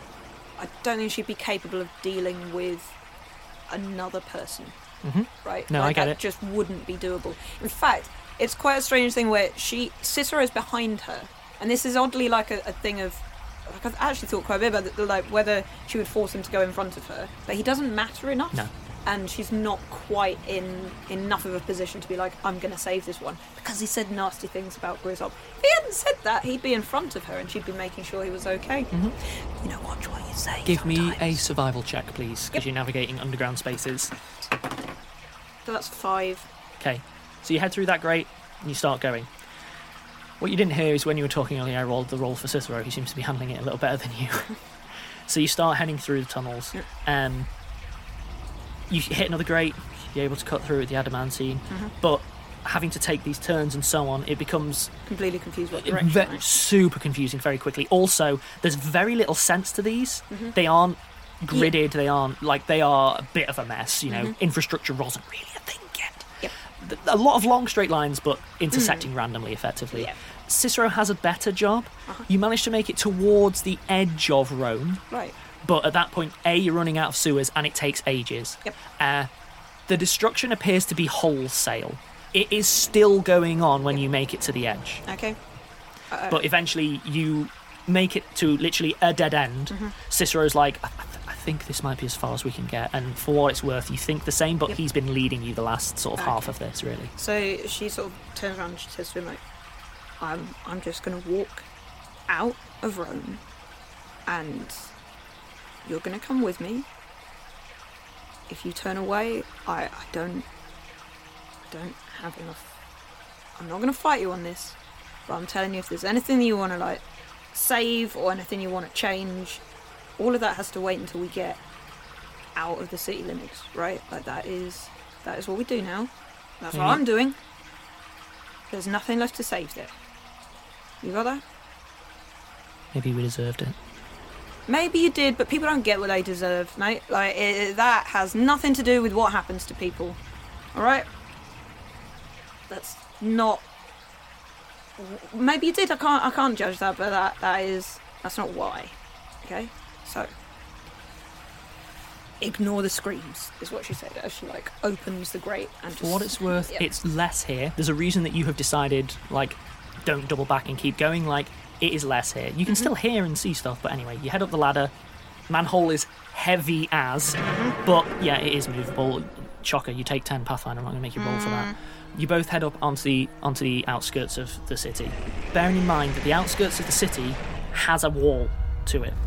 I don't think she'd be capable of dealing with another person. Mhm. Right? No, like, I get that it. just wouldn't be doable. In fact, it's quite a strange thing where she Cicero's behind her, and this is oddly like a, a thing of. Like I've actually thought quite a bit about it, like whether she would force him to go in front of her, but he doesn't matter enough. No. And she's not quite in enough of a position to be like, I'm going to save this one, because he said nasty things about Grizzop. If he hadn't said that, he'd be in front of her and she'd be making sure he was okay. Mhm. You know, watch what you say. Give me a survival check, please, because you're navigating underground spaces. So that's five. Okay, so you head through that grate and you start going. What you didn't hear is when you were talking earlier, I rolled the roll for Cicero. He seems to be handling it a little better than you. So you start heading through the tunnels. Um, you hit another grate. You're able to cut through with the adamantine, Mhm. but having to take these turns and so on, it becomes Completely confused what direction. ve- right? super confusing very quickly. Also, there's very little sense to these. Mhm. They aren't gridded. They aren't like they are a bit of a mess. You know, Mhm. infrastructure wasn't really a thing yet. Yep. Th- A lot of long straight lines, but intersecting randomly, effectively. Yeah. Cicero has a better job. Uh-huh. You manage to make it towards the edge of Rome, Right. but at that point, A, you're running out of sewers, and it takes ages. Yep. Uh, the destruction appears to be wholesale. It is still going on when you make it to the edge. Okay. Uh, But eventually you make it to literally a dead end. Mhm. Cicero's like, I, th- I think this might be as far as we can get. And for what it's worth, you think the same, but Yep. he's been leading you the last sort of Okay. half of this, really. So she sort of turns around and she says to him, like, I'm, I'm just going to walk out of Rome and you're going to come with me. If you turn away, I, I don't I don't have enough. I'm not going to fight you on this, but I'm telling you, if there's anything that you want to, like, save or anything you want to change, all of that has to wait until we get out of the city limits, right? Like, that is, that is what we do now. That's what Mhm. I'm doing. There's nothing left to save there. You got that? Maybe we deserved it. Maybe you did, but people don't get what they deserve, mate. Like, it, that has nothing to do with what happens to people. Alright? That's not... Maybe you did, I can't I can't judge that, but that, that is... That's not why. Okay? So... Ignore the screams, is what she said, as she, like, opens the grate and just... For what it's worth, Yep. it's less here. There's a reason that you have decided, like, don't double back and keep going. Like, it is less here. You can Mhm. still hear and see stuff, but anyway, you head up the ladder. Manhole is heavy as, Mm-hmm. but yeah, it is movable. Chocker, you take ten Pathfinder. I'm not going to make you roll for that. you both head up onto the onto the outskirts of the city, bearing in mind that the outskirts of the city has a wall to it.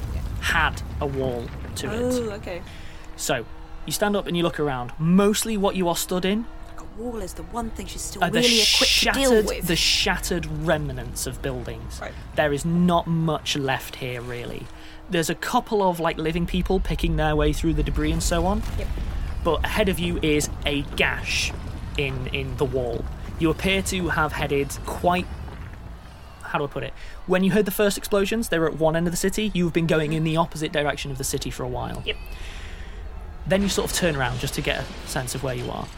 Had a wall to it. Oh, okay. So, you stand up and you look around. Mostly what you are stood in Like a wall is the one thing she's still are the really equipped shattered, to deal with. the shattered remnants of buildings. Right. There is not much left here, really. There's a couple of like living people picking their way through the debris and so on. Yep. But ahead of you is a gash in in the wall. You appear to have headed quite... How do I put it? When you heard the first explosions, they were at one end of the city. You've been going in the opposite direction of the city for a while. Yep. Then you sort of turn around just to get a sense of where you are.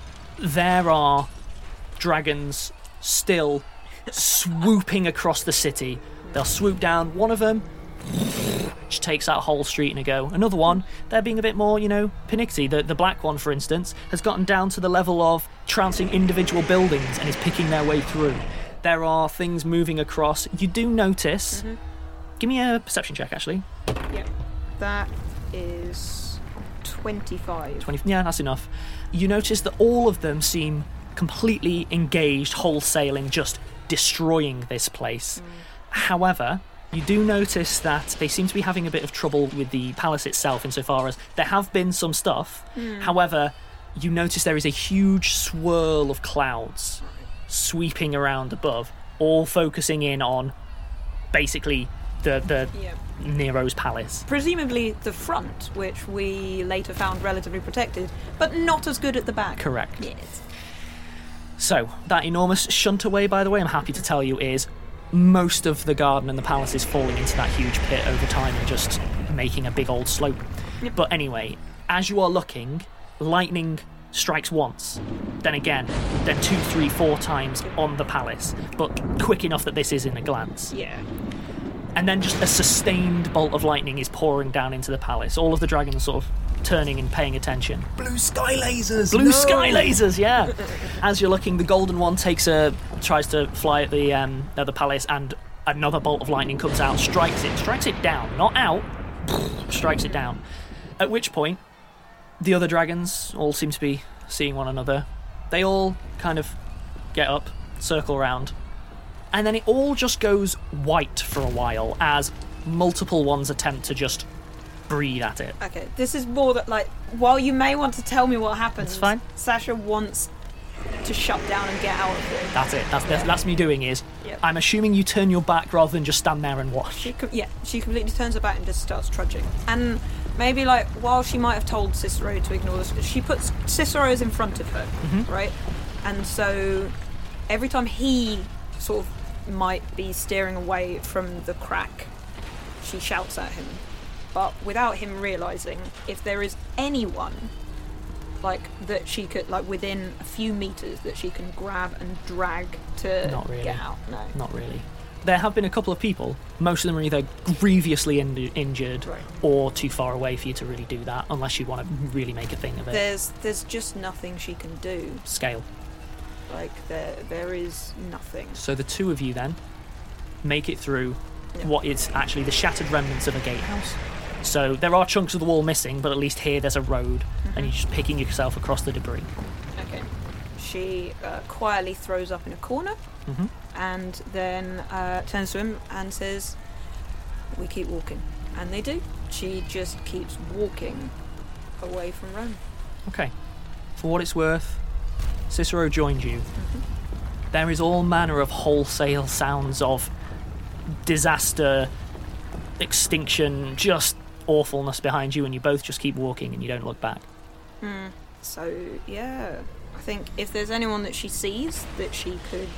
There are dragons still swooping across the city. They'll swoop down. One of them just takes out a whole street in a go. Another one, they're being a bit more, you know, panicky. The, the black one, for instance, has gotten down to the level of trouncing individual buildings and is picking their way through. There are things moving across. You do notice... Mm-hmm. Give me a perception check, actually. Yep. That is twenty-five. twenty, yeah, that's enough. You notice that all of them seem completely engaged wholesale in just destroying this place. Mm. However, you do notice that they seem to be having a bit of trouble with the palace itself insofar as there have been some stuff. Mm. However, you notice there is a huge swirl of clouds sweeping around above, all focusing in on basically the, the Yeah. Nero's palace. Presumably the front, which we later found relatively protected, but not as good at the back. Correct. Yes. So, that enormous shuntaway, by the way, I'm happy to tell you, is most of the garden and the palace is falling into that huge pit over time and just making a big old slope. Yep. But anyway, as you are looking, lightning strikes once, then again, then two, three, four times on the palace, but quick enough that this is in a glance. Yeah. And then just a sustained bolt of lightning is pouring down into the palace. All of the dragons sort of turning and paying attention. Blue sky lasers! Blue no! sky lasers, yeah! As you're looking, the golden one takes a tries to fly at the um, at the palace, and another bolt of lightning comes out, strikes it, strikes it down, not out, strikes it down. At which point, the other dragons all seem to be seeing one another. They all kind of get up, circle around, and then it all just goes white for a while as multiple ones attempt to just breathe at it. Okay, this is more that, like, while you may want to tell me what happens, It's fine. Sasha wants to shut down and get out of it. That's it. That's that's, that's me doing is. Yep. I'm assuming you turn your back rather than just stand there and watch. She com- yeah, she completely turns her back and just starts trudging. And maybe, like, while she might have told Cicero to ignore this, she puts Cicero's in front of her, Mhm. right? And so every time he sort of might be steering away from the crack, she shouts at him. But without him realising, if there is anyone, like, that she could, like, within a few metres that she can grab and drag to Not really. get out. No. Not really. There have been a couple of people. Most of them are either grievously in- injured Right. or too far away for you to really do that, unless you want to really make a thing of it. There's there's just nothing she can do. Scale. Like, there there is nothing. So the two of you then make it through Yeah. what is actually the shattered remnants of a gatehouse. So there are chunks of the wall missing, but at least here there's a road, and you're just picking yourself across the debris. Okay. She uh, quietly throws up in a corner, Mhm. and then uh, turns to him and says, "We keep walking." And they do. She just keeps walking away from Rome. Okay. For what it's worth, Cicero joined you. Mm-hmm. There is all manner of wholesale sounds of disaster, extinction, just awfulness behind you, and you both just keep walking and you don't look back. Hmm. So, yeah. I think if there's anyone that she sees that she could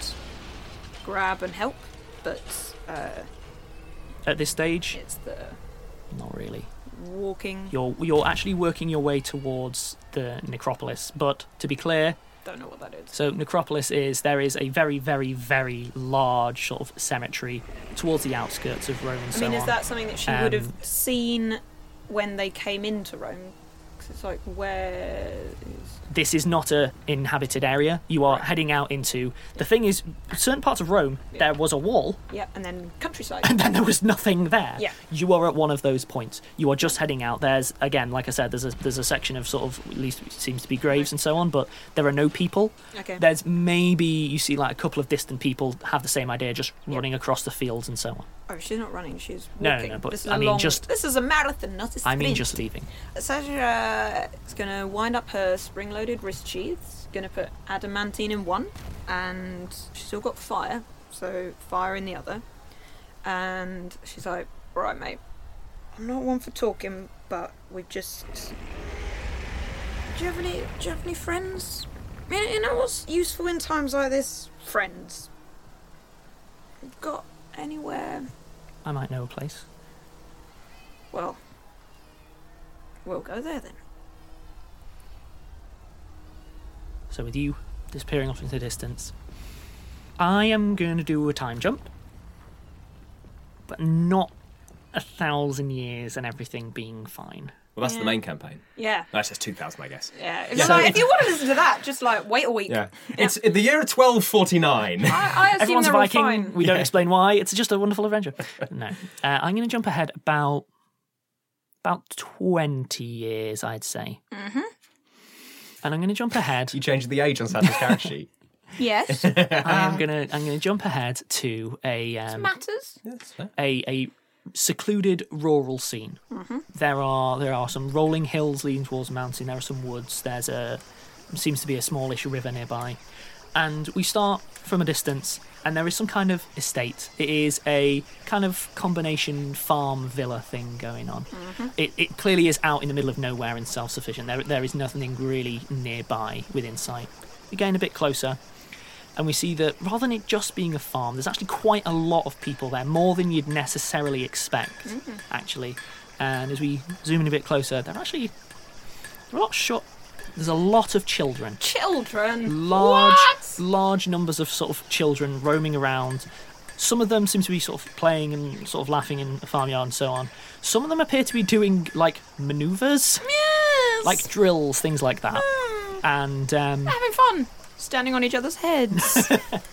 grab and help, but uh, At this stage, it's the not really. walking. You're you're actually working your way towards the necropolis, but to be clear, Don't know what that is. so necropolis is there is a very very very large sort of cemetery towards the outskirts of Rome and I so mean, is on. that something that she would have Um, seen when they came into Rome? It's like, where is... This is not a inhabited area. You are right. heading out into... The thing is, certain parts of Rome, yeah. there was a wall. Yeah, and then countryside. And then there was nothing there. Yeah. You are at one of those points. You are just heading out. There's, again, like I said, there's a there's a section of sort of, at least it seems to be graves right. and so on, but there are no people. Okay. There's maybe, you see like a couple of distant people have the same idea, just yeah. running across the fields and so on. Oh, she's not running, she's walking. No, no, no, but this is I a mean long, just... This is a marathon, not a sprint. I mean just leaving. Sasha is going to wind up her spring-loaded wrist sheaths, going to put adamantine in one, and she's still got fire, so fire in the other. And she's like, right, mate, I'm not one for talking, but we just... Do you have any, do you have any friends? You know what's useful in times like this? Friends. You've got anywhere... I might know a place. Well, we'll go there then. So with you disappearing off into the distance, I am going to do a time jump, but not a thousand years and everything being fine. Well, that's yeah. the main campaign. Yeah. That's just two thousand, I guess. Yeah. If, yeah. So like, if you want to listen to that, just like wait a week. Yeah. yeah. It's in the year of twelve forty-nine. I, I assume Everyone's a they're all Viking. fine. We yeah. don't explain why. It's just a wonderful adventure. No. Uh, I'm going to jump ahead about about twenty years, I'd say. Mm-hmm. And I'm going to jump ahead. You changed the age on Santa's character sheet. Yes. I am going to I'm going to jump ahead to a um, matters. Yes, fair. a a secluded rural scene. Mm-hmm. There are there are some rolling hills leading towards a mountain. There are some woods. There's a seems to be a smallish river nearby, and we start from a distance. And there is some kind of estate. It is a kind of combination farm villa thing going on. Mm-hmm. It it clearly is out in the middle of nowhere and self-sufficient. There there is nothing really nearby within sight. We gain a bit closer, and we see that rather than it just being a farm, there's actually quite a lot of people there, more than you'd necessarily expect, mm-hmm. actually. And as we zoom in a bit closer, they're actually they're not short. There's a lot of children. Children? Large, what? large numbers of sort of children roaming around. Some of them seem to be sort of playing and sort of laughing in the farmyard and so on. Some of them appear to be doing, like, manoeuvres. Yes! Like drills, things like that. Mm. And, um... They're having fun. Standing on each other's heads.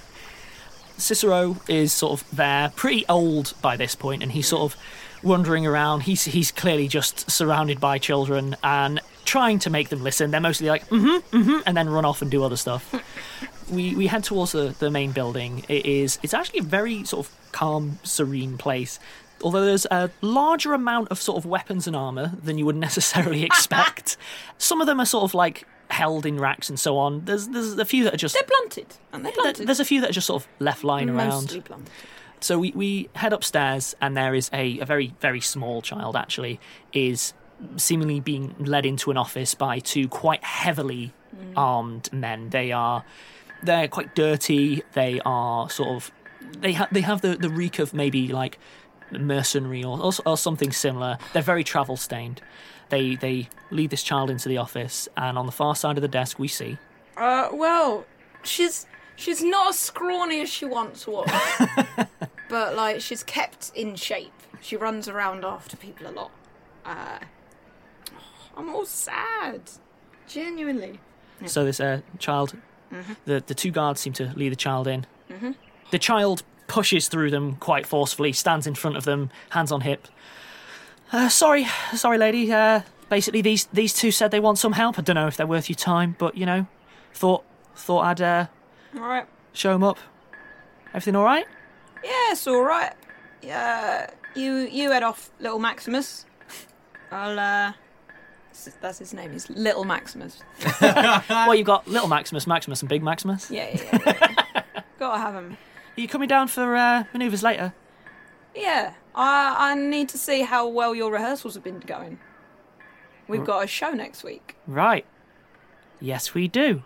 Cicero is sort of there, pretty old by this point, and he's sort of wandering around. He's he's clearly just surrounded by children and trying to make them listen. They're mostly like, mm-hmm, mm-hmm, and then run off and do other stuff. we we head towards the, the main building. It is it's actually a very sort of calm, serene place. Although there's a larger amount of sort of weapons and armour than you would necessarily expect. Some of them are sort of like held in racks and so on. There's there's a few that are just... They're blunted. And they're blunted. There's a few that are just sort of left lying around. Mostly blunted. So we, we head upstairs, and there is a, a very, very small child, actually, is seemingly being led into an office by two quite heavily mm. armed men. They are... They're quite dirty. They are sort of... They, ha- they have the, the reek of maybe, like, mercenary or, or, or something similar. They're very travel-stained. They they lead this child into the office, and on the far side of the desk we see... Uh, well, she's she's not as scrawny as she once was. But, like, she's kept in shape. She runs around after people a lot. Uh, I'm all sad. Genuinely. Yeah. So this uh, child... Mm-hmm. The, the two guards seem to lead the child in. Mm-hmm. The child pushes through them quite forcefully, stands in front of them, hands on hip. Uh, sorry, sorry, lady. Uh, basically, these these two said they want some help. I don't know if they're worth your time, but you know, thought thought I'd uh, all right. show them up. Everything all right? Yeah, it's all right. Yeah, you you head off, little Maximus. I'll uh, that's his name. He's Little Maximus. Well, you've got Little Maximus, Maximus, and Big Maximus. Yeah, yeah, yeah. Gotta have him. Are you coming down for uh, manoeuvres later? Yeah, I I need to see how well your rehearsals have been going. We've got a show next week. Right. Yes, we do.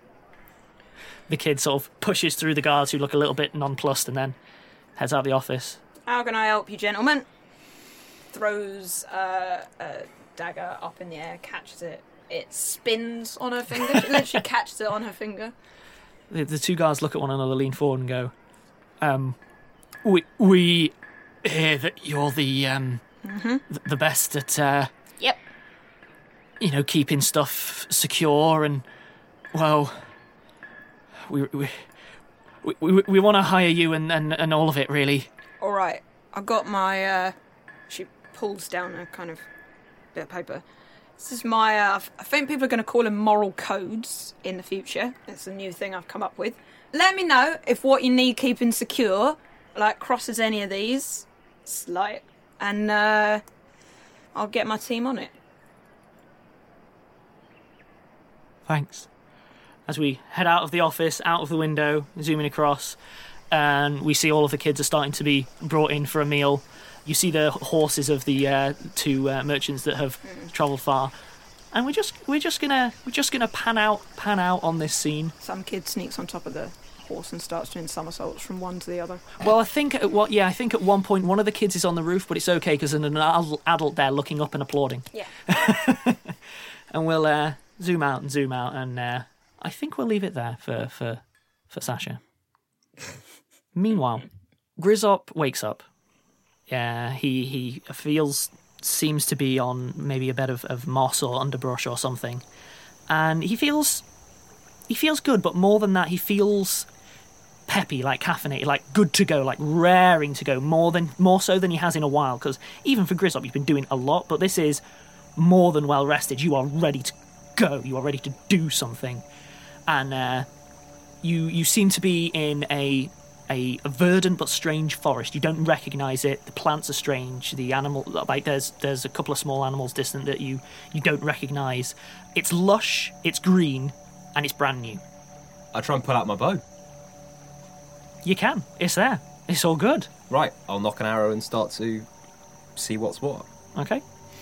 The kid sort of pushes through the guards who look a little bit nonplussed and then heads out of the office. How can I help you, gentlemen? Throws uh, a dagger up in the air, catches it. It spins on her finger. She literally catches it on her finger. The, the two guards look at one another, lean forward and go, um, we... we hear that you're the um mm-hmm. th- the best at uh yep you know, keeping stuff secure and, well, we we we, we, we want to hire you and, and, and all of it, really. All right, I've got my, uh, she pulls down a kind of bit of paper. This is my, uh, I think people are going to call them moral codes in the future. It's a new thing I've come up with. Let me know if what you need keeping secure, like, crosses any of these. Slight. And, uh, I'll get my team on it. Thanks. As we head out of the office, out of the window, zooming across, and we see all of the kids are starting to be brought in for a meal. You see the horses of the uh, two uh, merchants that have mm. travelled far, and we're just we're just gonna we're just gonna pan out pan out on this scene. Some kid sneaks on top of the horse and starts doing somersaults from one to the other. Well, I think at what yeah I think at one point one of the kids is on the roof, but it's okay because there's an adult there looking up and applauding. Yeah. And we'll uh, zoom out and zoom out, and uh, I think we'll leave it there for for for Sasha. Meanwhile, Grizzop wakes up. Yeah, he, he feels, seems to be on maybe a bed of, of moss or underbrush or something. And he feels, he feels good, but more than that, he feels peppy, like caffeinated, like good to go, like raring to go, more than more so than he has in a while. Because even for Grizzop, you've been doing a lot, but this is more than well rested. You are ready to go. You are ready to do something. And uh, you you seem to be in a... A, a verdant but strange forest. You don't recognise it. The plants are strange. The animal, like there's there's a couple of small animals distant that you you don't recognise. It's lush, it's green, and it's brand new. I try and pull out my bow. You can. It's there. It's all good. Right. I'll knock an arrow and start to see what's what. Okay.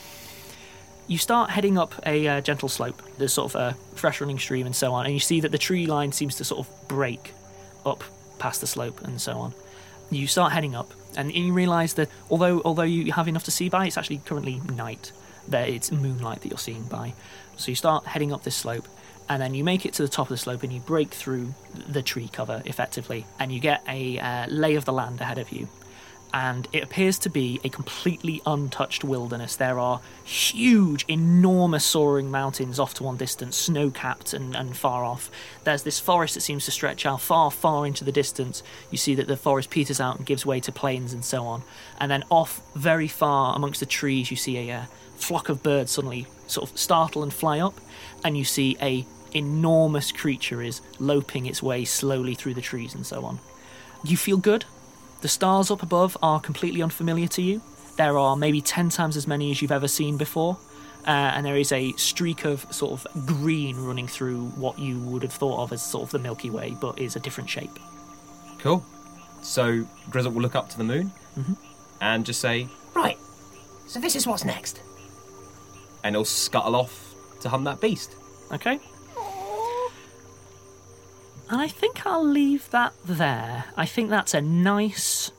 You start heading up a uh, gentle slope. There's sort of a fresh running stream and so on, and you see that the tree line seems to sort of break up past the slope and so on. You start heading up, and you realise that although although you have enough to see by, it's actually currently night. There, it's moonlight that you're seeing by. So you start heading up this slope, and then you make it to the top of the slope, and you break through the tree cover effectively, and you get a uh, lay of the land ahead of you. And it appears to be a completely untouched wilderness. There are huge, enormous soaring mountains off to one distance, snow-capped and, and far off. There's this forest that seems to stretch out far, far into the distance. You see that the forest peters out and gives way to plains and so on. And then off, very far amongst the trees, you see a uh, flock of birds suddenly sort of startle and fly up. And you see a enormous creature is loping its way slowly through the trees and so on. You feel good. The stars up above are completely unfamiliar to you. There are maybe ten times as many as you've ever seen before, uh, and there is a streak of sort of green running through what you would have thought of as sort of the Milky Way, but is a different shape. Cool. So Grizzle will look up to the moon mm-hmm. and just say, "Right, so this is what's next." And he'll scuttle off to hunt that beast. Okay. And I think I'll leave that there. I think that's a nice-ish.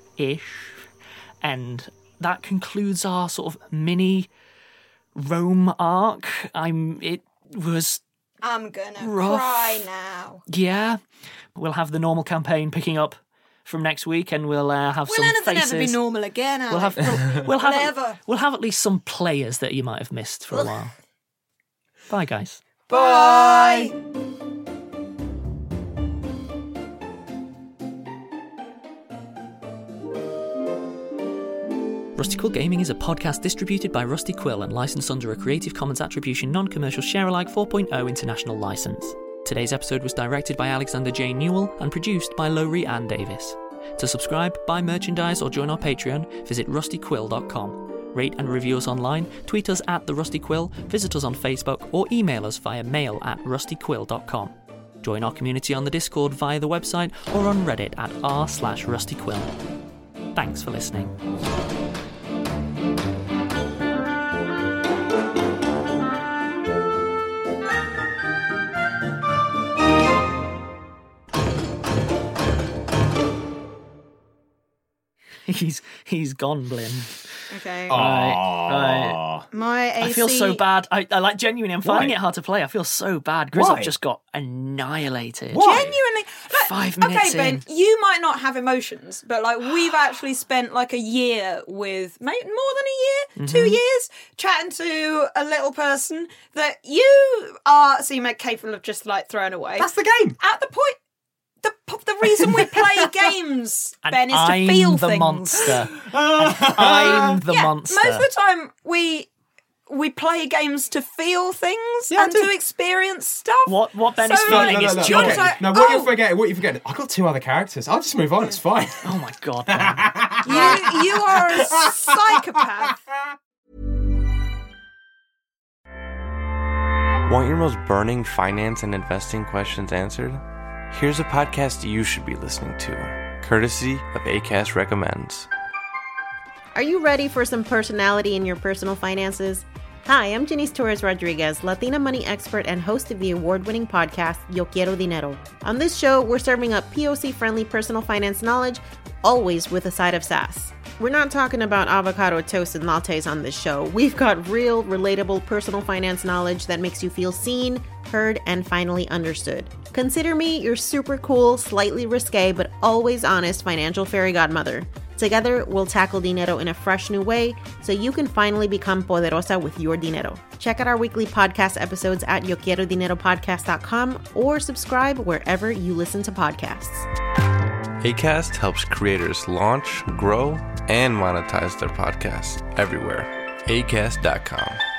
And that concludes our sort of mini Rome arc. I'm. It was I'm gonna rough. cry now. Yeah. We'll have the normal campaign picking up from next week, and we'll uh, have Will some anything faces. ever be normal again, We'll have, we'll, we'll have Never. We'll have at least some players that you might have missed for a while. Bye, guys. Bye. Rusty Quill Gaming is a podcast distributed by Rusty Quill and licensed under a Creative Commons Attribution Non-Commercial Share-alike four point oh international license. Today's episode was directed by Alexander J. Newell and produced by Lowry Ann Davis. To subscribe, buy merchandise or join our Patreon, visit rusty quill dot com. Rate and review us online, tweet us at The Rusty Quill, visit us on Facebook, or email us via mail at rusty quill dot com. Join our community on the Discord via the website or on Reddit at r slash rustyquill. Thanks for listening. he's he's gone, Blin. Okay. Right, right. My A C... I feel so bad. I, I like genuinely. I'm finding Why? it hard to play. I feel so bad. Grizzled Why? just got annihilated. Why? Genuinely. Like, Five minutes okay, Ben, in. you might not have emotions, but like we've actually spent like a year with, maybe more than a year, Mm-hmm. two years, chatting to a little person that you are seem like capable of just like throwing away. That's the game. At the point. The, the reason we play games, And Ben, is to I'm feel the things. monster. And I'm the yeah, monster. Most of the time, we we play games to feel things Yeah, I and do. to experience stuff. What what Ben is So, feeling like, is no, no, joy. okay. Joy. No, what Oh. you're forgetting, what you're forgetting, I've got two other characters. I'll just move on, it's fine. Oh my god, Ben. You, you are a psychopath. Want your most burning finance and investing questions answered? Here's a podcast you should be listening to, courtesy of Acast Recommends. Are you ready for some personality in your personal finances? Hi, I'm Janice Torres Rodriguez, Latina money expert and host of the award-winning podcast Yo Quiero Dinero. On this show, we're serving up P O C-friendly personal finance knowledge, always with a side of sass. We're not talking about avocado toast and lattes on this show. We've got real, relatable personal finance knowledge that makes you feel seen, heard, and finally understood. Consider me your super cool, slightly risque, but always honest financial fairy godmother. Together, we'll tackle dinero in a fresh new way so you can finally become poderosa with your dinero. Check out our weekly podcast episodes at yo quiero dinero podcast dot com or subscribe wherever you listen to podcasts. Acast helps creators launch, grow, and monetize their podcasts everywhere. acast dot com.